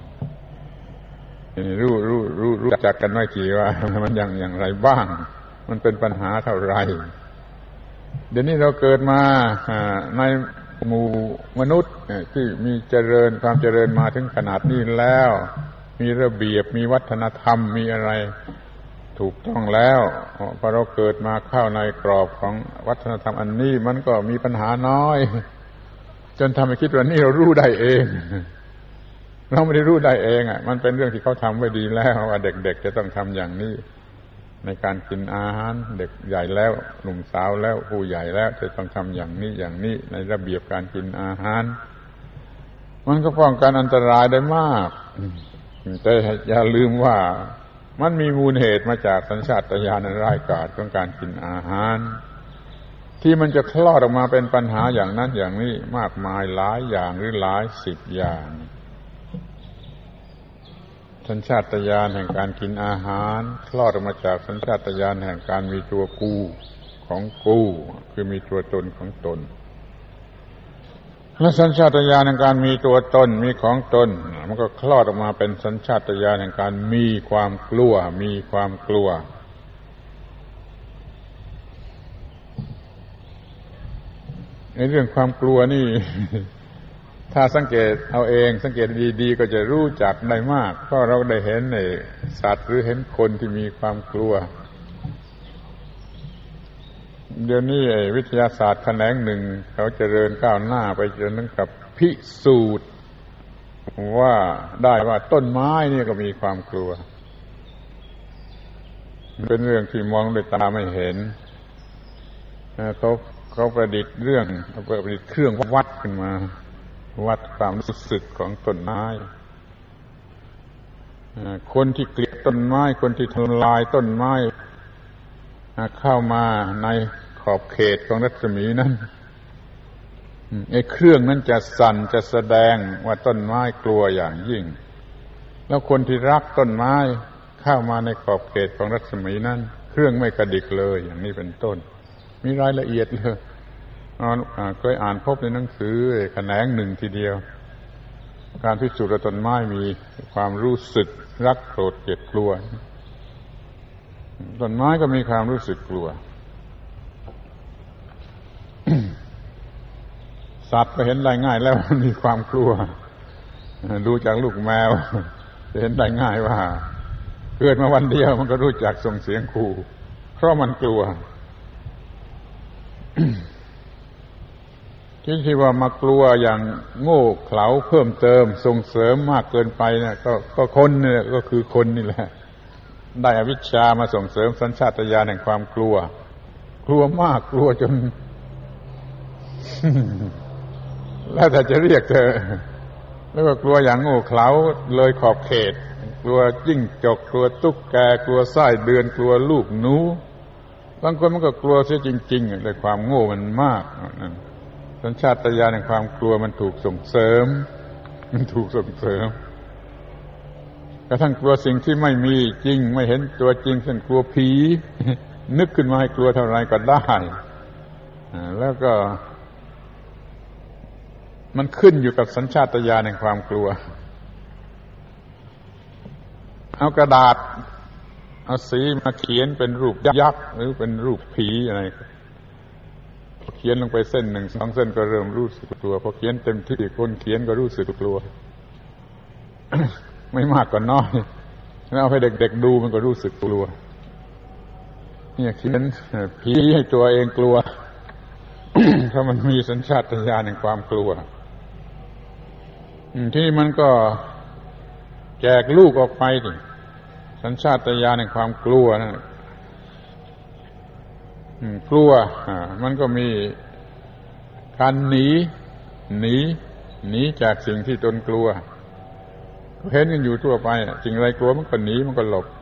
Speaker 1: รู้รู้รู้รู้จักกันไว้ทีว่ามันอย่างอย่างไรบ้างมันเป็นปัญหาเท่าไรเดี๋ยวนี้เราเกิดมาในหมู่มนุษย์ที่มีเจริญความเจริญมาถึงขนาดนี้แล้วมีระเบียบมีวัฒนธรรมมีอะไรถูกต้องแล้วพอเราเกิดมาเข้าในกรอบของวัฒนธรรมอันนี้มันก็มีปัญหาน้อยจนทำให้คิดว่านี่เรารู้ได้เองเราไม่ได้รู้ได้เองอ่ะมันเป็นเรื่องที่เขาทำไว้ดีแล้วว่าเด็กๆจะต้องทำอย่างนี้ในการกินอาหารเด็กใหญ่แล้วหนุ่มสาวแล้วผู้ใหญ่แล้วจะต้องทำอย่างนี้อย่างนี้ในระเบียบการกินอาหารมันก็ป้องกันอันตรายได้มากแต่อย่าลืมว่ามันมีมูลเหตุมาจากสัญชาตญาณอันร้ายกาจของการกินอาหารที่มันจะคลอดออกมาเป็นปัญหาอย่างนั้นอย่างนี้มากมายหลายอย่างหรือหลายสิบอย่างสัญชาตญาณแห่งการกินอาหารคลอดออกมาจากสัญชาตญาณแห่งการมีตัวกูของกูคือมีตัวตนของตนและสัญชาตญาณแห่งการมีตัวตนมีของตนมันก็คลอดออกมาเป็นสัญชาตญาณแห่งการมีความกลัวมีความกลัวในเรื่องความกลัวนี่ ถ้าสังเกตเอาเองสังเกตดีๆก็จะรู้จักได้มากเพราะเราได้เห็นในสัตว์หรือเห็นคนที่มีความกลัวเดี๋ยวนี้วิทยาศาสตร์แขนงหนึ่งเขาเจริญก้าวหน้าไปจนถึงกับพิสูจน์ว่าได้ว่าต้นไม้นี่ก็มีความกลัวเป็นเรื่องที่มองด้วยตาไม่เห็นเขาเขาประดิษฐ์เรื่องเขาประดิษฐ์เครื่องวัดขึ้นมาวัดความรู้สึกของต้นไม้คนที่เกลียดต้นไม้คนที่ทำลายต้นไม้เข้ามาในขอบเขตของรัศมีนั้นไอ้เครื่องนั้นจะสั่นจะแสดงว่าต้นไม้กลัวอย่างยิ่งแล้วคนที่รักต้นไม้เข้ามาในขอบเขตของรัศมีนั้นเครื่องไม่กระดิกเลยอย่างนี้เป็นต้นมีรายละเอียดเลยเคยอ่านพบในหนังสือแขนงหนึ่งทีเดียวการพิสูจน์ว่าต้นไม้มีความรู้สึกรักโกรธเกลียดกลัวต้นไม้ก็มีความรู้สึกกลัว สัตว์ก็เห็นได้ง่ายแล้วมันมีความกลัวดูจากลูกแมวจะเห็นได้ง่ายว่าเกิดมาวันเดียวมันก็รู้จักส่งเสียงขู่เพราะมันกลัว ที่ที่ว่ามากลัวอย่างโง่เขลาเพิ่มเติมส่งเสริมมากเกินไปเนี่ยก็ก็คนเนี่ยก็คือคนนี่แหละได้อวิชชามาส่งเสริมสัญชาตญาณแห่งความกลัวกลัวมากกลัวจน แล้วแต่จะเรียกเธอแล้วก็กลัวอย่างโง่เขลาเลยขอบเขตกลัวจิ้งจกกลัวตุ๊กแกกลัวไส้เดือนกลัวลูกหนูบางคนมันก็กลัวเสียจริงๆด้วยความโง่มันมากนั่นสัญชาตญาณแห่งความกลัวมันถูกส่งเสริมมันถูกส่งเสริมกระทั่งกลัวสิ่งที่ไม่มีจริงไม่เห็นตัวจริงเช่นกลัวผีนึกขึ้นมาให้กลัวเท่าไรก็ได้แล้วก็มันขึ้นอยู่กับสัญชาตญาณแห่งความกลัวเอากระดาษเอาสีมาเขียนเป็นรูปยักษ์หรือเป็นรูปผีอะไรเขียนลงไปเส้นหนึ่งสองเส้นก็เริ่มรู้สึกกลัวพอเขียนเต็มที่คนเขียนก็รู้สึกกลัว ไม่มากก็น้อยแล้วเอาให้เด็กๆดูมันก็รู้สึกกลัวเนี่ยเขียนผีให้ตัวเองกลัว เพราะมันมีสัญชาตญาณแห่งความกลัวที่มันก็แจกลูกออกไปดิสัญชาตญาณแห่งความกลัวนะกลัวมันก็มีการหนีหนีหนีจากสิ่งที่ตนกลัวเห็นกันอยู่ทั่วไปสิ่งอะไรกลัวมันก็หนีมันก็หลบ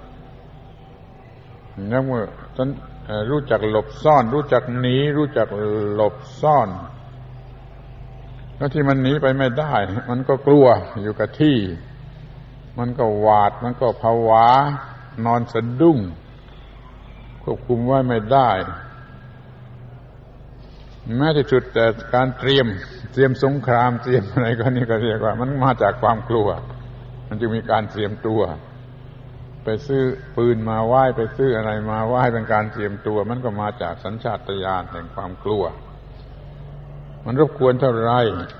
Speaker 1: แล้วเมื่อฉันรู้จักหลบซ่อนรู้จักหนีรู้จักหลบซ่อนแล้วที่มันหนีไปไม่ได้มันก็กลัวอยู่กับที่มันก็หวาดมันก็ภาวะนอนสะดุ้งควบคุมไว้ไม่ได้แม้ที่สุดแต่การเตรียมเตรียมสงครามเตรียมอะไรก็นี่ก็เรียกว่ามันมาจากความกลัวมันจึงมีการเตรียมตัวไปซื้อปืนมาไหว้ไปซื้ออะไรมาไหว้เป็นการเตรียมตัวมันก็มาจากสัญชาตญาณแห่งความกลัวมันรบกวนเท่าไร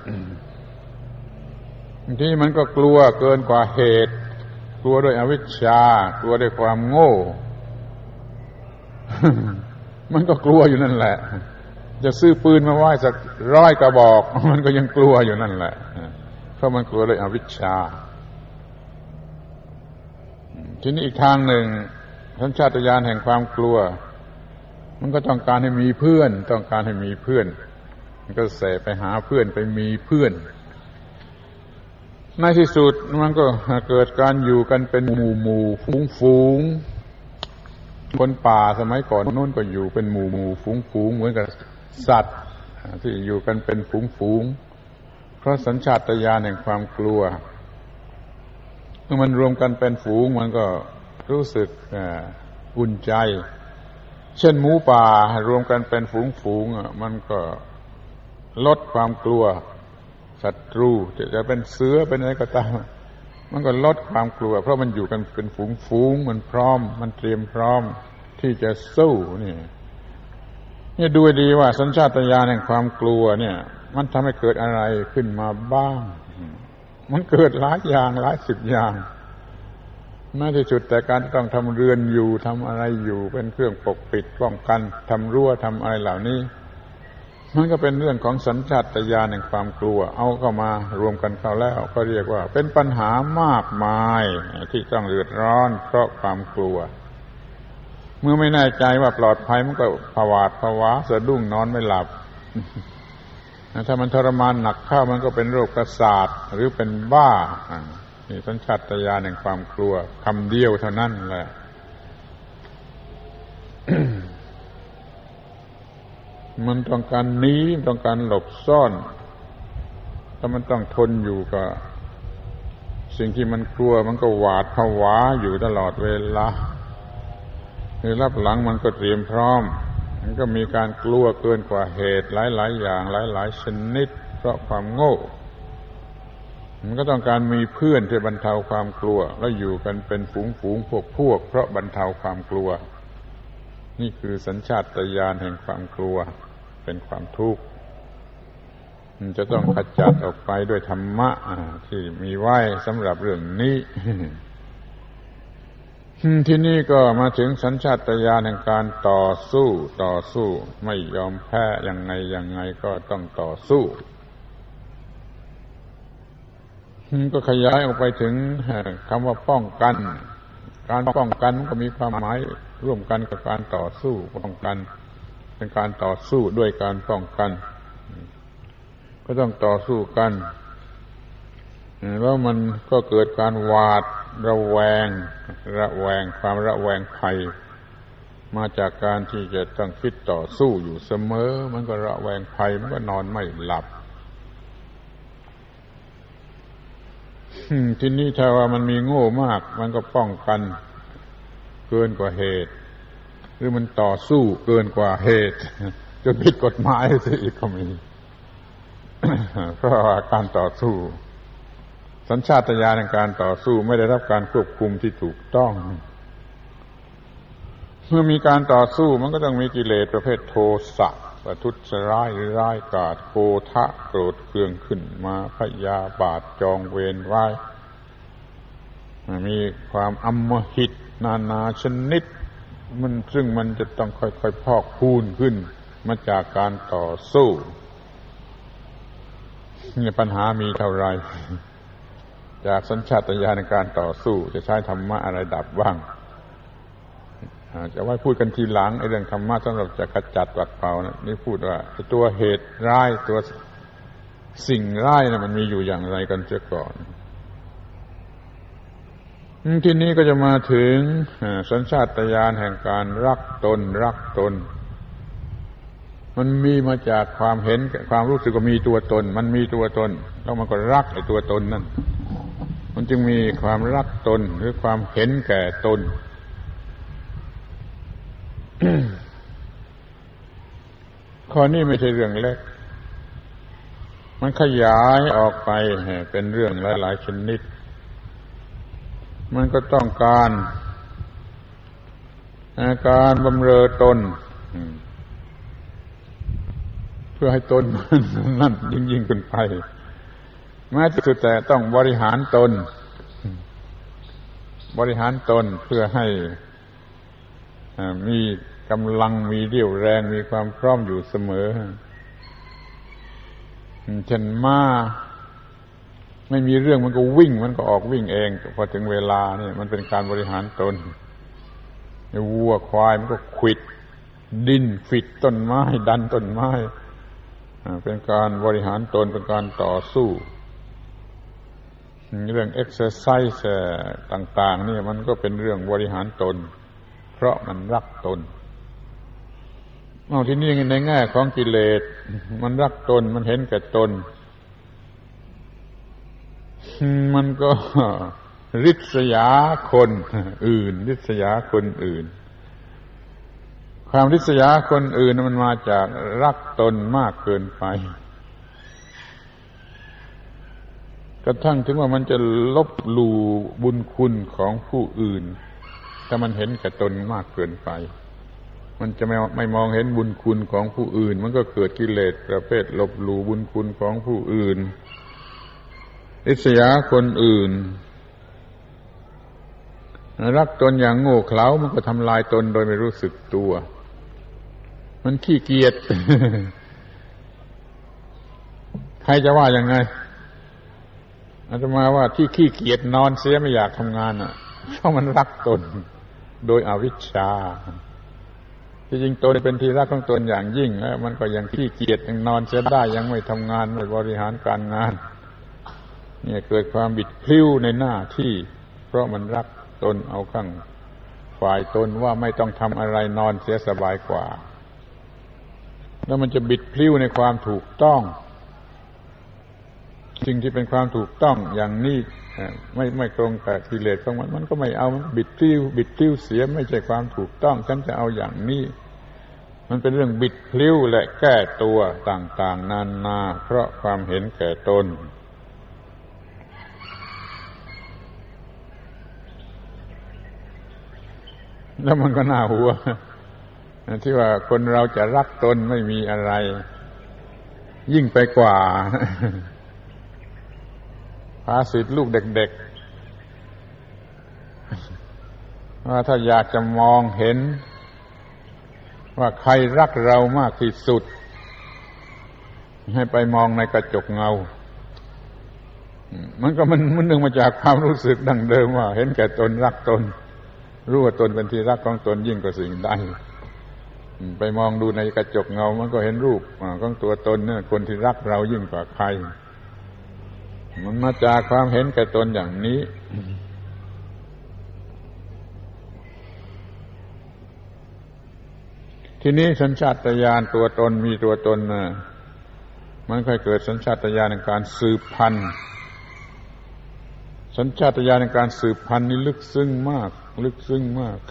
Speaker 1: บางทีมันก็กลัวเกินกว่าเหตุกลัวด้วยอวิชชากลัวด้วยความโง่มันก็กลัวอยู่นั่นแหละจะซื้อปืนมาไว้สักร้อยกระบอกมันก็ยังกลัวอยู่นั่นแหละเพราะมันกลัวเลยอวิชชาทีนี้อีกทางหนึ่งสัญชาตญาณแห่งความกลัวมันก็ต้องการให้มีเพื่อนต้องการให้มีเพื่อนมันก็เสไปหาเพื่อนไปมีเพื่อนในที่สุดมันก็เกิดการอยู่กันเป็นหมู่หมู่ฝูงฝูงคนป่าสมัยก่อนนู้นก็อยู่เป็นหมู่หมู่ฝูงฝูงเหมือนกับสัตว์ที่อยู่กันเป็นฝูงฝูงเพราะสัญชาตญาณแห่งความกลัวเมื่อมันรวมกันเป็นฝูงมันก็รู้สึกอุ่นใจเช่นหมูป่ารวมกันเป็นฝูงฝูงมันก็ลดความกลัวศัตรูจะเป็นเสือเป็นอะไรก็ตามมันก็ลดความกลัวเพราะมันอยู่กันเป็นฝูงฝูงมันพร้อมมันเตรียมพร้อมที่จะสู้นี่นี่ดูดีว่าสัญชาตญาณแห่งความกลัวเนี่ยมันทำให้เกิดอะไรขึ้นมาบ้างมันเกิดหลายอย่างหลายสิบอย่างแม้ที่สุดแต่การต้องทำเรือนอยู่ทำอะไรอยู่เป็นเครื่องปกปิดป้องกันทำรั้วทำอะไรเหล่านี้มันก็เป็นเรื่องของสัญชาตญาณแห่งความกลัวเอาเข้ามารวมกันเข้าแล้วก็เรียกว่าเป็นปัญหามากมายที่ต้องเดือดร้อนเพราะความกลัวเมื่อไม่แน่ใจว่าปลอดภัยมันก็ผวาดผวาสะดุ้งนอนไม่หลับถ้ามันทรมานหนักเข้ามันก็เป็นโรคประสาทหรือเป็นบ้านี่สัญชาตญาณแห่งความกลัวคำเดียวเท่านั้นแหละ มันต้องการหนีต้องการหลบซ่อนถ้ามันต้องทนอยู่กับสิ่งที่มันกลัวมันก็หวาดผวาอยู่ตลอดเวลาในรับหลังมันก็เตรียมพร้อมมันก็มีการกลัวเกินกว่าเหตุหลายๆอย่างหลายๆชนิดเพราะความโง่มันก็ต้องการมีเพื่อนที่บรรเทาความกลัวแล้วอยู่กันเป็นฝูงๆพวกๆเพราะบรรเทาความกลัวนี่คือสัญชาตญาณแห่งความกลัวเป็นความทุกข์มันจะต้องขจัดออกไปด้วยธรรมะที่มีไว้สำหรับเรื่องนี้ ที่นี่ก็มาถึงสัญชาตญาณแห่งการต่อสู้ต่อสู้ไม่ยอมแพ้ยังไงยังไงก็ต้องต่อสู้ก็ขยายออกไปถึงคำว่าป้องกันการป้องกันก็มีความหมายร่วมกันกับการต่อสู้ป้องกันเป็นการต่อสู้ด้วยการป้องกันก็ต้องต่อสู้กันแล้วมันก็เกิดการหวาดระแวงระแวงความระแวงภัยมาจากการที่จะต้องคิดต่อสู้อยู่เสมอมันก็ระแวงภัยมันก็นอนไม่หลับทีนี้ถ้าว่ามันมีโง่มากมันก็ป้องกันเกินกว่าเหตุหรือมันต่อสู้เกินกว่าเหตุจนผิดกฎหมายซะอีกก็มี เพราะว่าการต่อสู้สัญชาตญาณในการต่อสู้ไม่ได้รับการควบคุมที่ถูกต้องเมื่อมีการต่อสู้มันก็ต้องมีกิเลสประเภทโทสะประทุษร้ายหรือร้ายกาจโกฏะโกรธเคืองขึ้นมาพยาบาทจองเวรไว้มีความอำมหิตนานาชนิดมันซึ่งมันจะต้องค่อยๆพอกพูนขึ้นมาจากการต่อสู้นี่ปัญหามีเท่าไรจากสัญชาตญาณในการต่อสู้จะใช้ธรรมะอะไรดับบ้างจะไว้พูดกันทีหลังไอ้เรื่องธรรมะสำหรับจะขจัดปัดเป่านะนี่พูดว่าไอ้ตัวเหตุร้ายตัวสิ่งร้ายนะมันมีอยู่อย่างไรกันเสียก่อนทีนี้ก็จะมาถึงสัญชาตญาณแห่งการรักตนรักตนมันมีมาจากความเห็นความรู้สึกว่ามีตัวตนมันมีตัวตนแล้วมันก็รักไอ้ตัวตนนั่นมันจึงมีความรักตนหรือความเห็นแก่ตน ข้อนี้ไม่ใช่เรื่องเล็กมันขยายออกไปเป็นเรื่องหลายๆชนิดมันก็ต้องการการบำเรอตนเพื่อให้ตนนั่นยิ่งยิ่งขึ้นไปแม้ที่สุดแต่ต้องบริหารตนบริหารตนเพื่อให้มีกำลังมีเรี่ยวแรงมีความพร้อมอยู่เสมอเช่นม้าไม่มีเรื่องมันก็วิ่งมันก็ออกวิ่งเองพอถึงเวลานี่มันเป็นการบริหารตนวัวควายมันก็ขวิดดินฟิดต้นไม้ดันต้นไม้เป็นการบริหารตนเป็นการต่อสู้เรื่องเอ็กซ์เซอร์ไซส์ต่างๆนี่มันก็เป็นเรื่องบริหารตนเพราะมันรักตนเอาที่นี่ในแง่ของกิเลสมันรักตนมันเห็นแก่ตนมันก็ริษยาคนอื่นริษยาคนอื่นความริษยาคนอื่นมันมาจากรักตนมากเกินไปกระทั่งถึงว่ามันจะลบหลู่บุญคุณของผู้อื่นถ้ามันเห็นแก่ตนมากเกินไปมันจะไม่ไม่มองเห็นบุญคุณของผู้อื่นมันก็เกิดกิเลสประเภทลบหลู่บุญคุณของผู้อื่นริษยาคนอื่นรักตนอย่างโง่เขลามันก็ทำลายตนโดยไม่รู้สึกตัวมันขี้เกียจ ใครจะว่ายังไงอาตมาว่าที่ขี้เกียจนอนเสียไม่อยากทำงานอ่ะเพราะมันรักตนโดยอวิชชาที่จริงตนเป็นที่รักของตนอย่างยิ่งแล้วมันก็ยังขี้เกียจยังนอนเสียได้ยังไม่ทำงานไม่บริหารการงานเนี่ยเกิดความบิดพลิ้วในหน้าที่เพราะมันรักตนเอาข้างฝ่ายตนว่าไม่ต้องทำอะไรนอนเสียสบายกว่าแล้วมันจะบิดพลิ้วในความถูกต้องสิ่งที่เป็นความถูกต้องอย่างนี้ไม่ไม่ตรงกับกิเลสของมันมันก็ไม่เอามันบิดพลิ้วบิดพลิ้วเสียไม่ใช่ความถูกต้องฉันจะเอาอย่างนี้มันเป็นเรื่องบิดพลิ้วและแก้ตัวต่างๆนานาเพราะความเห็นแก่ตนแล้วมันก็น่าหัวที่ว่าคนเราจะรักตนไม่มีอะไรยิ่งไปกว่าภาษิตลูกเด็กๆว่าถ้าอยากจะมองเห็นว่าใครรักเรามากที่สุดให้ไปมองในกระจกเงามันก็มันมันนึงมาจากความรู้สึกดั้งเดิมว่าเห็นแก่ตนรักตนรู้ว่าตนเป็นที่รักของตนยิ่งกว่าสิ่งใดไปมองดูในกระจกเงามันก็เห็นรูปของตัวตนเนี่ยคนที่รักเรายิ่งกว่าใครมันมาจากความเห็นแก่ตนอย่างนี้ทีนี้สัญชาตญาณตัวตนมีตัวตนนะมันค่อยเกิดสัญชาตญาณในการสืบพันธุ์สัญชาตญาณในการสืบพันธุ์นี่ลึกซึ้งมากลึกซึ้งมาก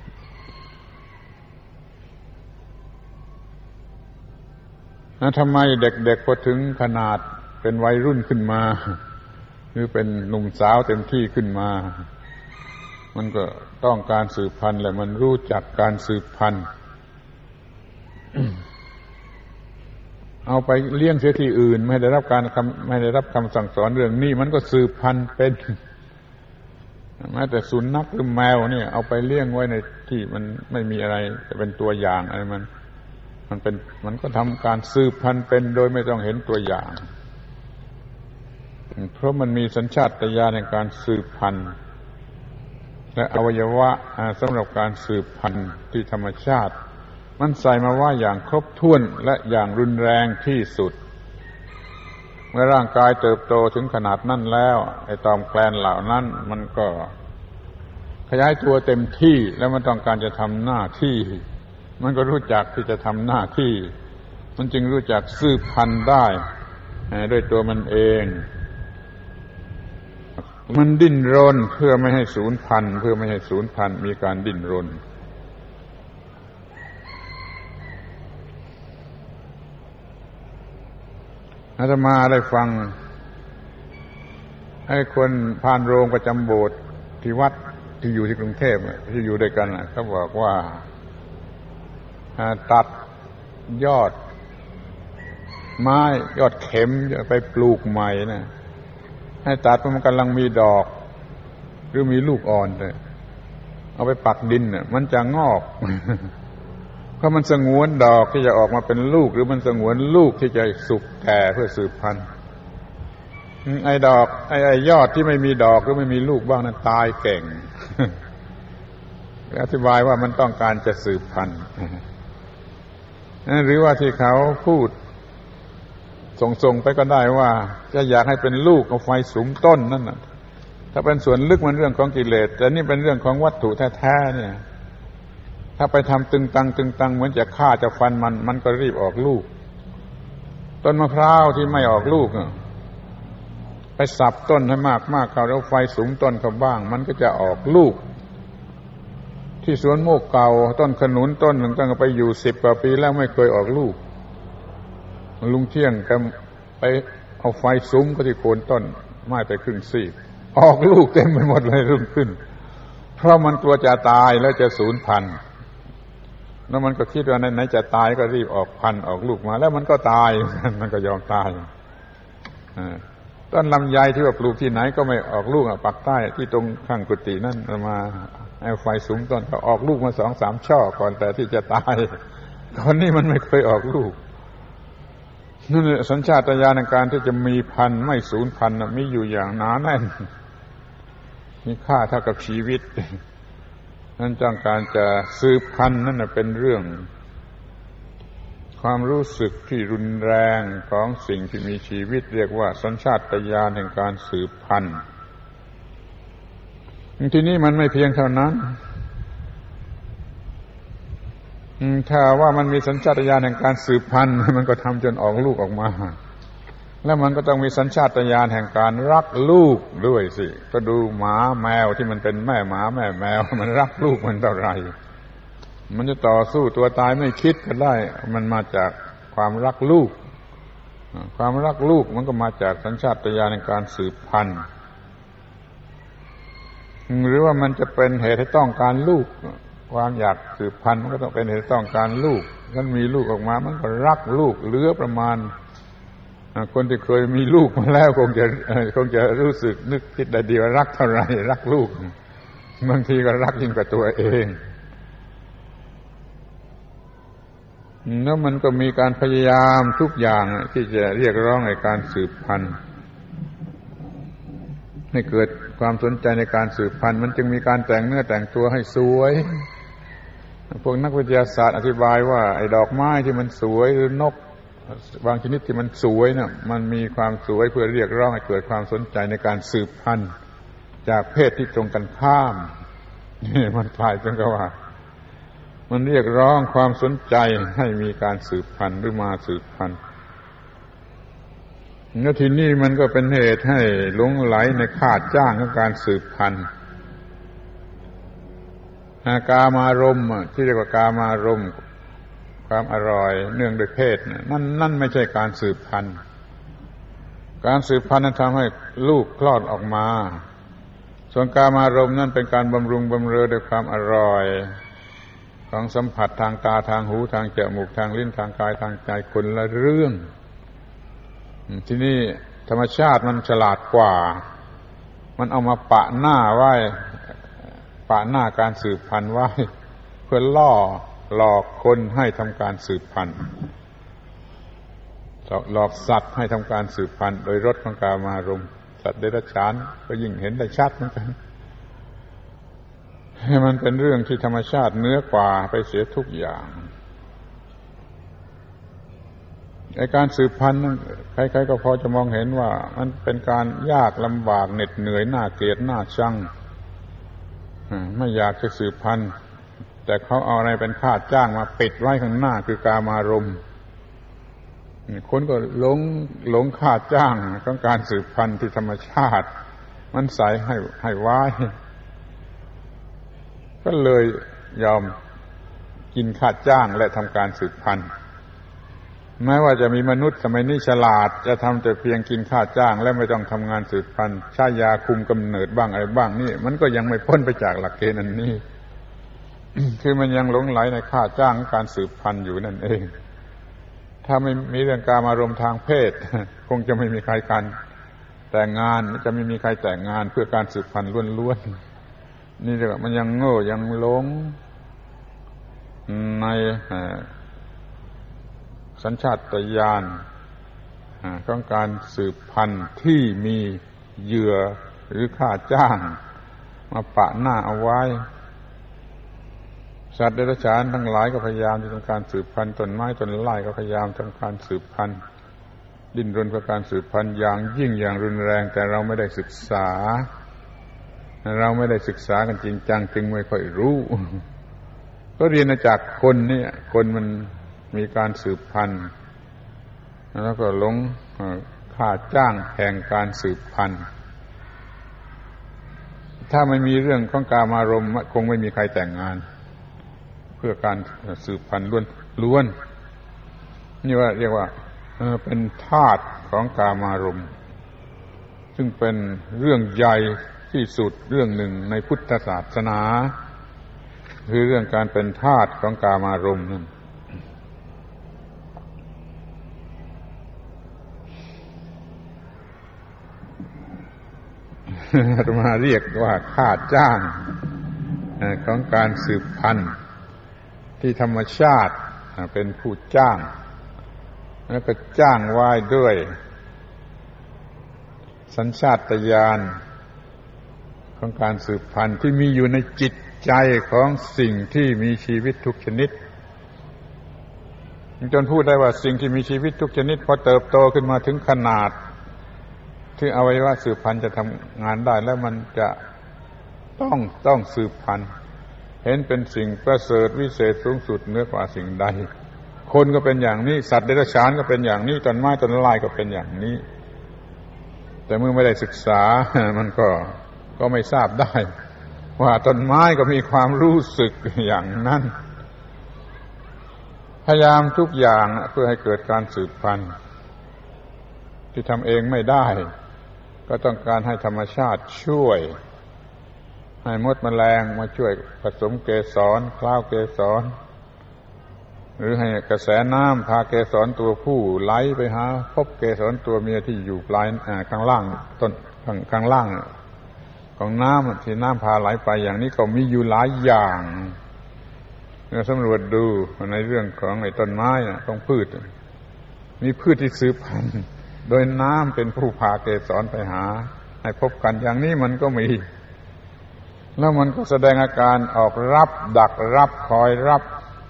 Speaker 1: นะทำไมเด็กๆพอถึงขนาดเป็นวัยรุ่นขึ้นมาหรือเป็นหนุ่มสาวเต็มที่ขึ้นมามันก็ต้องการสืบพันธุ์และมันรู้จักการสืบพันธุ์ เอาไปเลี้ยงเสียที่อื่นไม่ได้รับการไม่ได้รับคำสั่งสอนเรื่องนี้มันก็สืบพันธุ์เป็นแม้แต่สุนัขหรือแมวเนี่ยเอาไปเลี้ยงไว้ในที่มันไม่มีอะไรจะเป็นตัวอย่างอะไรมันมันเป็นมันก็ทำการสืบพันธุ์เป็นโดยไม่ต้องเห็นตัวอย่างเพราะมันมีสัญชาตญาณในการสืบพันธุ์และอวัยวะสำหรับการสืบพันธุ์ที่ธรรมชาติมันใส่มาว่าอย่างครบถ้วนและอย่างรุนแรงที่สุดเมื่อร่างกายเติบโตถึงขนาดนั้นแล้วไอ้ตอมแกลนเหล่านั้นมันก็ขยายตัวเต็มที่แล้วมันต้องการจะทำหน้าที่มันก็รู้จักที่จะทำหน้าที่มันจึงรู้จักสืบพันธุ์ได้ด้วยตัวมันเองมันดิ้นรนเพื่อไม่ให้สูญพันธุ์เพื่อไม่ให้สูญพันธุ์มีการดิ้นรนอาตมาได้ฟังไอ้คนพานโรงประจำโบสถ์ที่วัดที่อยู่ที่กรุงเทพที่อยู่ด้วยกันเขาบอกว่าตัดยอดไม้ยอดเข็มจะไปปลูกใหม่นะให้ตัดมันกำลังมีดอกหรือมีลูกอ่อนเลยเอาไปปักดินน่ะมันจะงอกราะมันสงวนดอกที่จะออกมาเป็นลูกหรือมันสงวนลูกที่จะสุกแก่เพื่อสืบพันธุ์ไอ้ดอกไอ้ไอ้ยอดที่ไม่มีดอกหรือไม่มีลูกบ้างนั้นตายเก่งอธิบายว่ามันต้องการจะสืบพันธุ์หรือว่าที่เขาพูดส่งๆไปก็ได้ว่าจะอยากให้เป็นลูกเอาไฟสุมต้นนั่นน่ะถ้าเป็นส่วนลึกมันเรื่องของกิเลสแต่นี่เป็นเรื่องของวัตถุแท้ๆเนี่ยถ้าไปทำตึงตังตึงตังเหมือนจะฆ่าจะฟันมันมันก็รีบออกลูกต้นมะพร้าวที่ไม่ออกลูกไปสับต้นให้มากๆเข้าแล้วไฟสุมต้นเขาบ้างมันก็จะออกลูกที่สวนโมกเก่าต้นขนุนต้นหนึ่งตั้งไปอยู่สิบกว่าปีแล้วไม่เคยออกลูกลุงเที่ยงก็ไปเอาไฟสุมก็ที่โคนต้นไม้ไปครึ่งซีกออกลูกเต็มไปหมดเลยรุ่งขึ้นเพราะมันกลัวจะตายแล้วจะสูญพันธุ์แล้วมันก็คิดว่าไหนๆจะตายก็รีบออกพันธุ์ออกลูกมาแล้วมันก็ตายมันก็ยอมตายต้นลำไยที่ว่าปลูกที่ไหนก็ไม่ออกลูกอ่ะปักใต้ที่ตรงข้างกุฏินั่นมาเอาไฟสุมต้นก็ออกลูกมาสองสามช่อก่อนแต่ที่จะตายตอนนี้มันไม่เคยออกลูกนั่นสัญชาตญาณในการที่จะมีพันธุ์ไม่สูญพันธุ์มีอยู่อย่างหนาแน่นมีค่าเท่ากับชีวิตนั่นต้องการจะสืบพันธุ์นั่นเป็นเรื่องความรู้สึกที่รุนแรงของสิ่งที่มีชีวิตเรียกว่าสัญชาตญาณแห่งการสืบพันธุ์ทีนี้มันไม่เพียงเท่านั้นถ้าว่ามันมีสัญชาตญาณแห่งการสืบพันธุ์มันก็ทำจนออกลูกออกมาแล้วมันก็ต้องมีสัญชาตญาณแห่งการรักลูกด้วยสิก็ดูหมาแมวที่มันเป็นแม่หมาแม่แมวมันรักลูกมันเท่าไหร่มันจะต่อสู้ตัวตายไม่คิดก็ได้มันมาจากความรักลูกความรักลูกมันก็มาจากสัญชาตญาณในการสืบพันธุ์หรือว่ามันจะเป็นเหตุให้ต้องการลูกความอยากสืบพันธุ์มันก็ต้องเป็นเหตุต้องการลูกงั้นมีลูกออกมามันก็รักลูกเหลือประมาณคนที่เคยมีลูกมาแล้วคงจะคงจะรู้สึกนึกคิดได้ดีว่ารักเท่าไหร่รักลูกบางทีก็รักยิ่งกว่าตัวเองแล้วมันก็มีการพยายามทุกอย่างที่จะเรียกร้องในการสืบพันธุ์ให้เกิดความสนใจในการสืบพันธุ์มันจึงมีการแต่งเนื้อแต่งตัวให้สวยพวกนักวิทยาศาสตร์อธิบายว่าไอ้ดอกไม้ที่มันสวยหรือนกบางชนิดที่มันสวยน่ะมันมีความสวยเพื่อเรียกร้องให้เกิดความสนใจในการสืบพันธุ์จากเพศที่ตรงกันข้ามนี่มันกลายเป็นว่ามันเรียกร้องความสนใจให้มีการสืบพันธุ์หรือมาสืบพันธุ์แล้วทีนี้มันก็เป็นเหตุให้หลงไหลในค่าจ้างของการสืบพันธุ์กามารมณ์ที่เรียกว่ากามารมณ์ความอร่อยเนื่องด้วยเพศนั่นนั่นไม่ใช่การสืบพันธุ์การสืบพันธุ์นั้นทำให้ลูกคลอดออกมาส่วนกามารมณ์นั่นเป็นการบำรุงบำเรอด้วยความอร่อยของสัมผัสทางตาทางหูทางจมูกทางลิ้นทางกายทางใจคนละเรื่องที่นี่ธรรมชาติมันฉลาดกว่ามันเอามาปะหน้าไว้ปะหน้าการสืบพันธุ์ไว้เพื่อล่อหลอกคนให้ทำการสืบพันธุ์หลอกสัตว์ให้ทำการสืบพันธุ์โดยรสของกามารมณ์สัตว์เดรัจฉานก็ยิ่งเห็นได้ชัดเหมือนกันให้มันเป็นเรื่องที่ธรรมชาติเหนือกว่าไปเสียทุกอย่างไอ้การสืบพันธุ์นั้นใครๆก็พอจะมองเห็นว่ามันเป็นการยากลำบากเหน็ดเหนื่อยน่าเกลียดน่าชังไม่อยากจะสืบพันธุ์แต่เขาเอาอะไรเป็นค่าจ้างมาปิดไว้ข้างหน้าคือกามารมณ์คนก็หลงหลงค่าจ้างของการสืบพันธุ์ที่ธรรมชาติมันใส่ให้ให้ไว้ก็เลยยอมกินค่าจ้างและทำการสืบพันธุ์แม้ว่าจะมีมนุษย์สมัยนี้ฉลาดจะทำแต่เพียงกินค่าจ้างและไม่ต้องทำงานสืบพันธุ์ใช้ยาคุมกำเนิดบ้างอะไรบ้างนี่มันก็ยังไม่พ้นไปจากหลักเกณฑ์อันนี้ คือมันยังหลงไหลในค่าจ้างการสืบพันธุ์อยู่นั่นเองถ้าไม่มีเรื่องกามารมณ์ทางเพศคงจะไม่มีใครกันแต่งงานจะไม่มีใครแต่งงานเพื่อการสืบพันธุ์ล้วนๆนี่เรียกว่ามันยังโง่ยังหลงในสัญชาตญาณของการสืบพันธุ์ที่มีเหยื่อหรือค่าจ้างมาปะหน้าเอาไว้สัตว์เดรัจฉานทั้งหลายก็พยายามที่ต้องการสืบพันธุ์ต้นไม้ต้นไม้ก็พยายามทำการสืบพันธุ์ดิ้นรนเพื่อการสืบพันธุ์อย่างยิ่งอย่างรุนแรงแต่เราไม่ได้ศึกษาเราไม่ได้ศึกษากันจริงจังจึงไม่ค่อยรู้ก็เรียนมาจากคนเนี่ยคนมันมีการสืบพันธุ์แล้วก็หลงค่าจ้างแห่งการสืบพันธุ์ถ้าไม่มีเรื่องของกามารมณ์คงไม่มีใครแต่งงานเพื่อการสืบพันธุ์ล้วนๆนี่ว่าเรียกว่าเป็นธาตุของกามารมณ์ซึ่งเป็นเรื่องใหญ่ที่สุดเรื่องหนึ่งในพุทธศาสนาคือเรื่องการเป็นทาสของกามารมณ์นั่นมาเรียกว่าค่าจ้างของการสืบพันธุ์ที่ธรรมชาติเป็นผู้จ้างแล้วก็จ้างไว้ด้วยสัญชาตญาณของการสืบพันธุ์ที่มีอยู่ในจิตใจของสิ่งที่มีชีวิตทุกชนิดจนพูดได้ว่าสิ่งที่มีชีวิตทุกชนิดพอเติบโตขึ้นมาถึงขนาดที่อวัยวะสืบพันธุ์จะทำงานได้แล้วมันจะต้องต้องสืบพันธุ์เห็นเป็นสิ่งประเสริฐวิเศษสูงสุดเหนือกว่าสิ่งใดคนก็เป็นอย่างนี้สัตว์เดรัจฉานก็เป็นอย่างนี้ต้นไม้ต้นไม้ก็เป็นอย่างนี้แต่เมื่อไม่ได้ศึกษามันก็ก็ไม่ทราบได้ว่าต้นไม้ก็มีความรู้สึกอย่างนั้นพยายามทุกอย่างเพื่อให้เกิดการสืบพันธุ์ที่ทำเองไม่ได้ก็ต้องการให้ธรรมชาติช่วยให้มดแมลงมาช่วยผสมเกสรคล้าวเกสรหรือให้กระแสน้ำพาเกสรตัวผู้ไหลไปหาพบเกสรตัวเมียที่อยู่ปลายข้างล่างต้นข้างข้างล่างของน้ำที่น้ำพาไหลไปอย่างนี้ก็มีอยู่หลายอย่างเราสำรวจดูในเรื่องของไอ้ต้นไม้ของพืชมีพืชที่สืบพันธุ์โดยน้ำเป็นผู้พาเกสรไปหาให้พบกันอย่างนี้มันก็มีแล้วมันก็แสดงอาการออกรับดักรับคอยรับ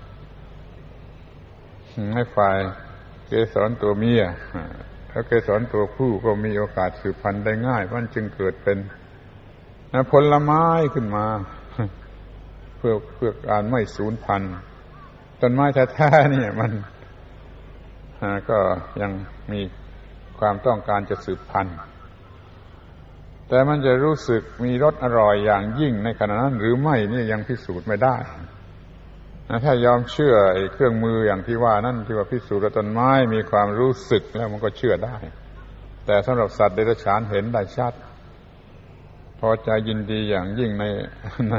Speaker 1: ให้ฝ่ายเกสรตัวเมียแล้วเกสรตัวผู้ก็มีโอกาสสืบพันธุ์ได้ง่ายมันจึงเกิดเป็นผลไม้ขึ้นมาเพื่อเพื่อการไม่สูญพันธุ์ต้นไม้แท้ๆนี่มันก็ยังมีความต้องการจะสืบพันธุ์แต่มันจะรู้สึกมีรสอร่อยอย่างยิ่งในขณะนั้นหรือไม่นี่ยังพิสูจน์ไม่ได้ถ้ายอมเชื่อไอ้เครื่องมืออย่างที่ว่านั่นที่ว่าพิสูจน์ว่าต้นไม้มีความรู้สึกแล้วมันก็เชื่อได้แต่สำหรับสัตว์เดรัจฉานเห็นได้ชัดพอใจยินดีอย่างยิ่งในใน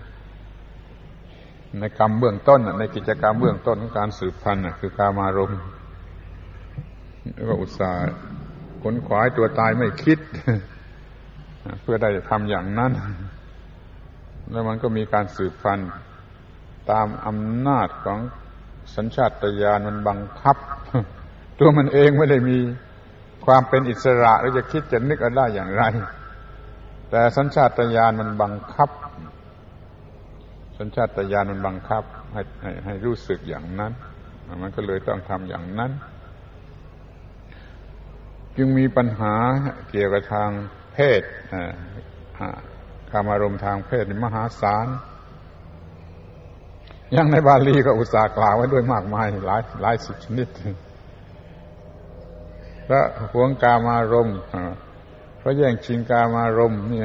Speaker 1: ในกรรมเบื้องต้นในกิจกรรมเบื้องต้นของการสืบพันธุ์คือกามารมณ์แล้วก็อุตส่าห์ขนขวายตัวตายไม่คิดเพื่อได้ทำอย่างนั้นแล้วมันก็มีการสืบพันธุ์ตามอำนาจของสัญชาตญาณมันบังคับตัวมันเองไม่ได้มีความเป็นอิสระหรือจะคิดจะนึกอะไรได้อย่างไรแต่สัญชาตญาณมันบังคับสัญชาตญาณมันบังคับให้ให้ให้รู้สึกอย่างนั้นมันก็เลยต้องทำอย่างนั้นจึงมีปัญหาเกี่ยวกับทางเพศกามารมณ์ทางเพศมหาศาลอย่างในบาลีก็อุตส่าห์กล่าวไว้ด้วยมากมายหลายหลายสิบชนิดและหวงกามารมณ์เพราะแย่งชิงกามารมณ์นี่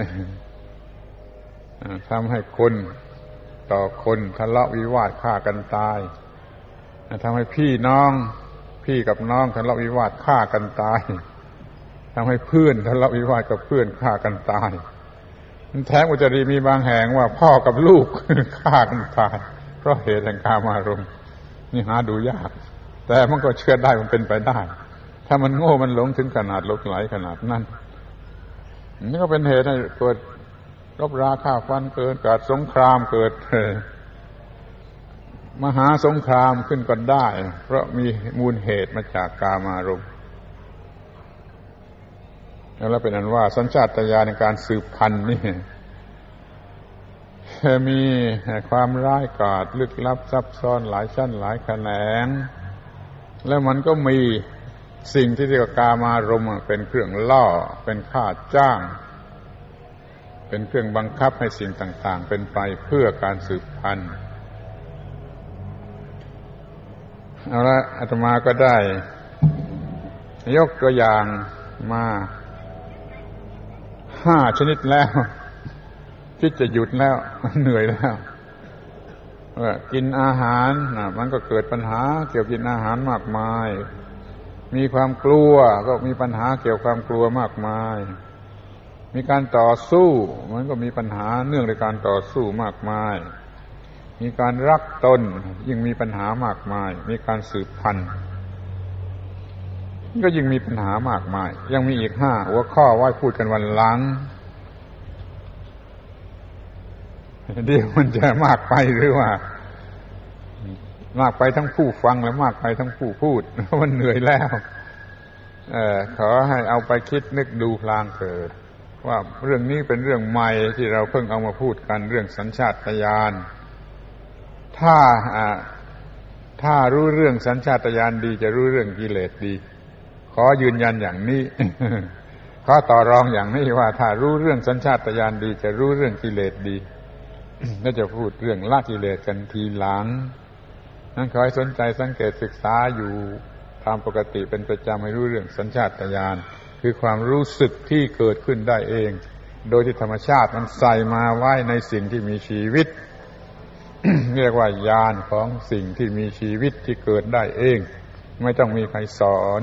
Speaker 1: ทำให้คนต่อคนทะเลาะวิวาทฆ่ากันตายทำให้พี่น้องพี่กับน้องทะเลาะวิวาทฆ่ากันตายทำให้เพื่อนทะเลาะวิวาทกับเพื่อนฆ่ากันตายแท้อุจรีมีบางแห่งว่าพ่อกับลูกฆ่ากันตายเพราะเหตุแห่งกามารมณ์นี่หาดูยากแต่มันก็เชื่อได้มันเป็นไปได้ถ้ามันโง่มันหลงถึงขนาดหลงไหลขนาดนั้นนี่ก็เป็นเหตุให้เกิดรบราฆ่าฟันเกิดเกิดสงครามเกิดมหาสงครามขึ้นก็ได้เพราะมีมูลเหตุมาจากกามารมณ์แล้วเป็นอันว่าสัญชาตญาณในการสืบพันธุ์นี่มีความร้ายกาจลึกลับซับซ้อนหลายชั้นหลายแขนงแล้วมันก็มีสิ่งที่เรียกว่ากามารมณ์เป็นเครื่องล่อเป็นค่าจ้างเป็นเครื่องบังคับให้สิ่งต่างๆเป็นไปเพื่อการสืบพันธุ์เอาละอาตมาก็ได้ยกตัวอย่างมาห้าชนิดแล้วคิดจะหยุดแล้วเหนื่อยแล้วว่ากินอาหารมันก็เกิดปัญหาเกี่ยวกับกินอาหารมากมายมีความกลัวก็มีปัญหาเกี่ยวกับความกลัวมากมายมีการต่อสู้มันก็มีปัญหาเนื่องในการต่อสู้มากมายมีการรักตนยิ่งมีปัญหามากมายมีการสืบพันธุ์ก็ยิ่งมีปัญหามากมายยังมีอีกห้าหัวข้อไว้พูดกันวันหลังเดี๋ยวมันจะมากไปหรือว่ามากไปทั้งผู้ฟังและมากไปทั้งผู้พูดมันเหนื่อยแล้วเอ่อขอให้เอาไปคิดนึกดูพลางเถิดว่าเรื่องนี้เป็นเรื่องใหม่ที่เราเพิ่งเอามาพูดกันเรื่องสัญชาตญาณถ้าถ้ารู้เรื่องสัญชาตญาณดีจะรู้เรื่องกิเลสดีขอยืนยันอย่างนี้ขอต่อรองอย่างนี้ว่าถ้ารู้เรื่องสัญชาตญาณดีจะรู้เรื่องกิเลสดีน่าจะพูดเรื่องละกิเลสกันทีหลังนั้นขอให้สนใจสังเกตศึกษาอยู่ตามปกติเป็นประจำให้รู้เรื่องสัญชาตญาณคือความรู้สึกที่เกิดขึ้นได้เองโดยที่ธรรมชาติมันใส่มาไว้ในสิ่งที่มีชีวิต เรียกว่าญาณของสิ่งที่มีชีวิตที่เกิดได้เองไม่ต้องมีใครสอน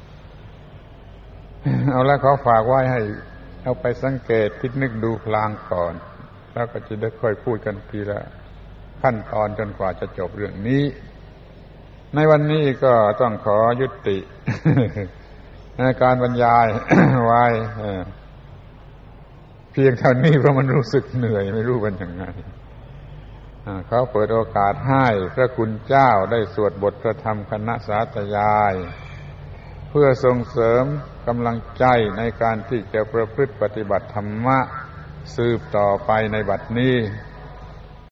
Speaker 1: เอาละขอฝากไว้ให้เอาไปสังเกตคิดนึกดูพลางก่อนแล้วก็จะได้ค่อยพูดกันทีละขั้นตอนจนกว่าจะจบเรื่องนี้ในวันนี้ก็ต้องขอยุติในการบรรยาย ไว้เพียงเท่านี้เพราะมันรู้สึกเหนื่อยไม่รู้เป็นยังไงเขาเปิดโอกาสให้พระคุณเจ้าได้สวดบทพระธรรมคณะสาธยายเพื่อส่งเสริมกำลังใจในการที่จะประพฤติปฏิบัติธรรมะสืบต่อไปในบัดนี้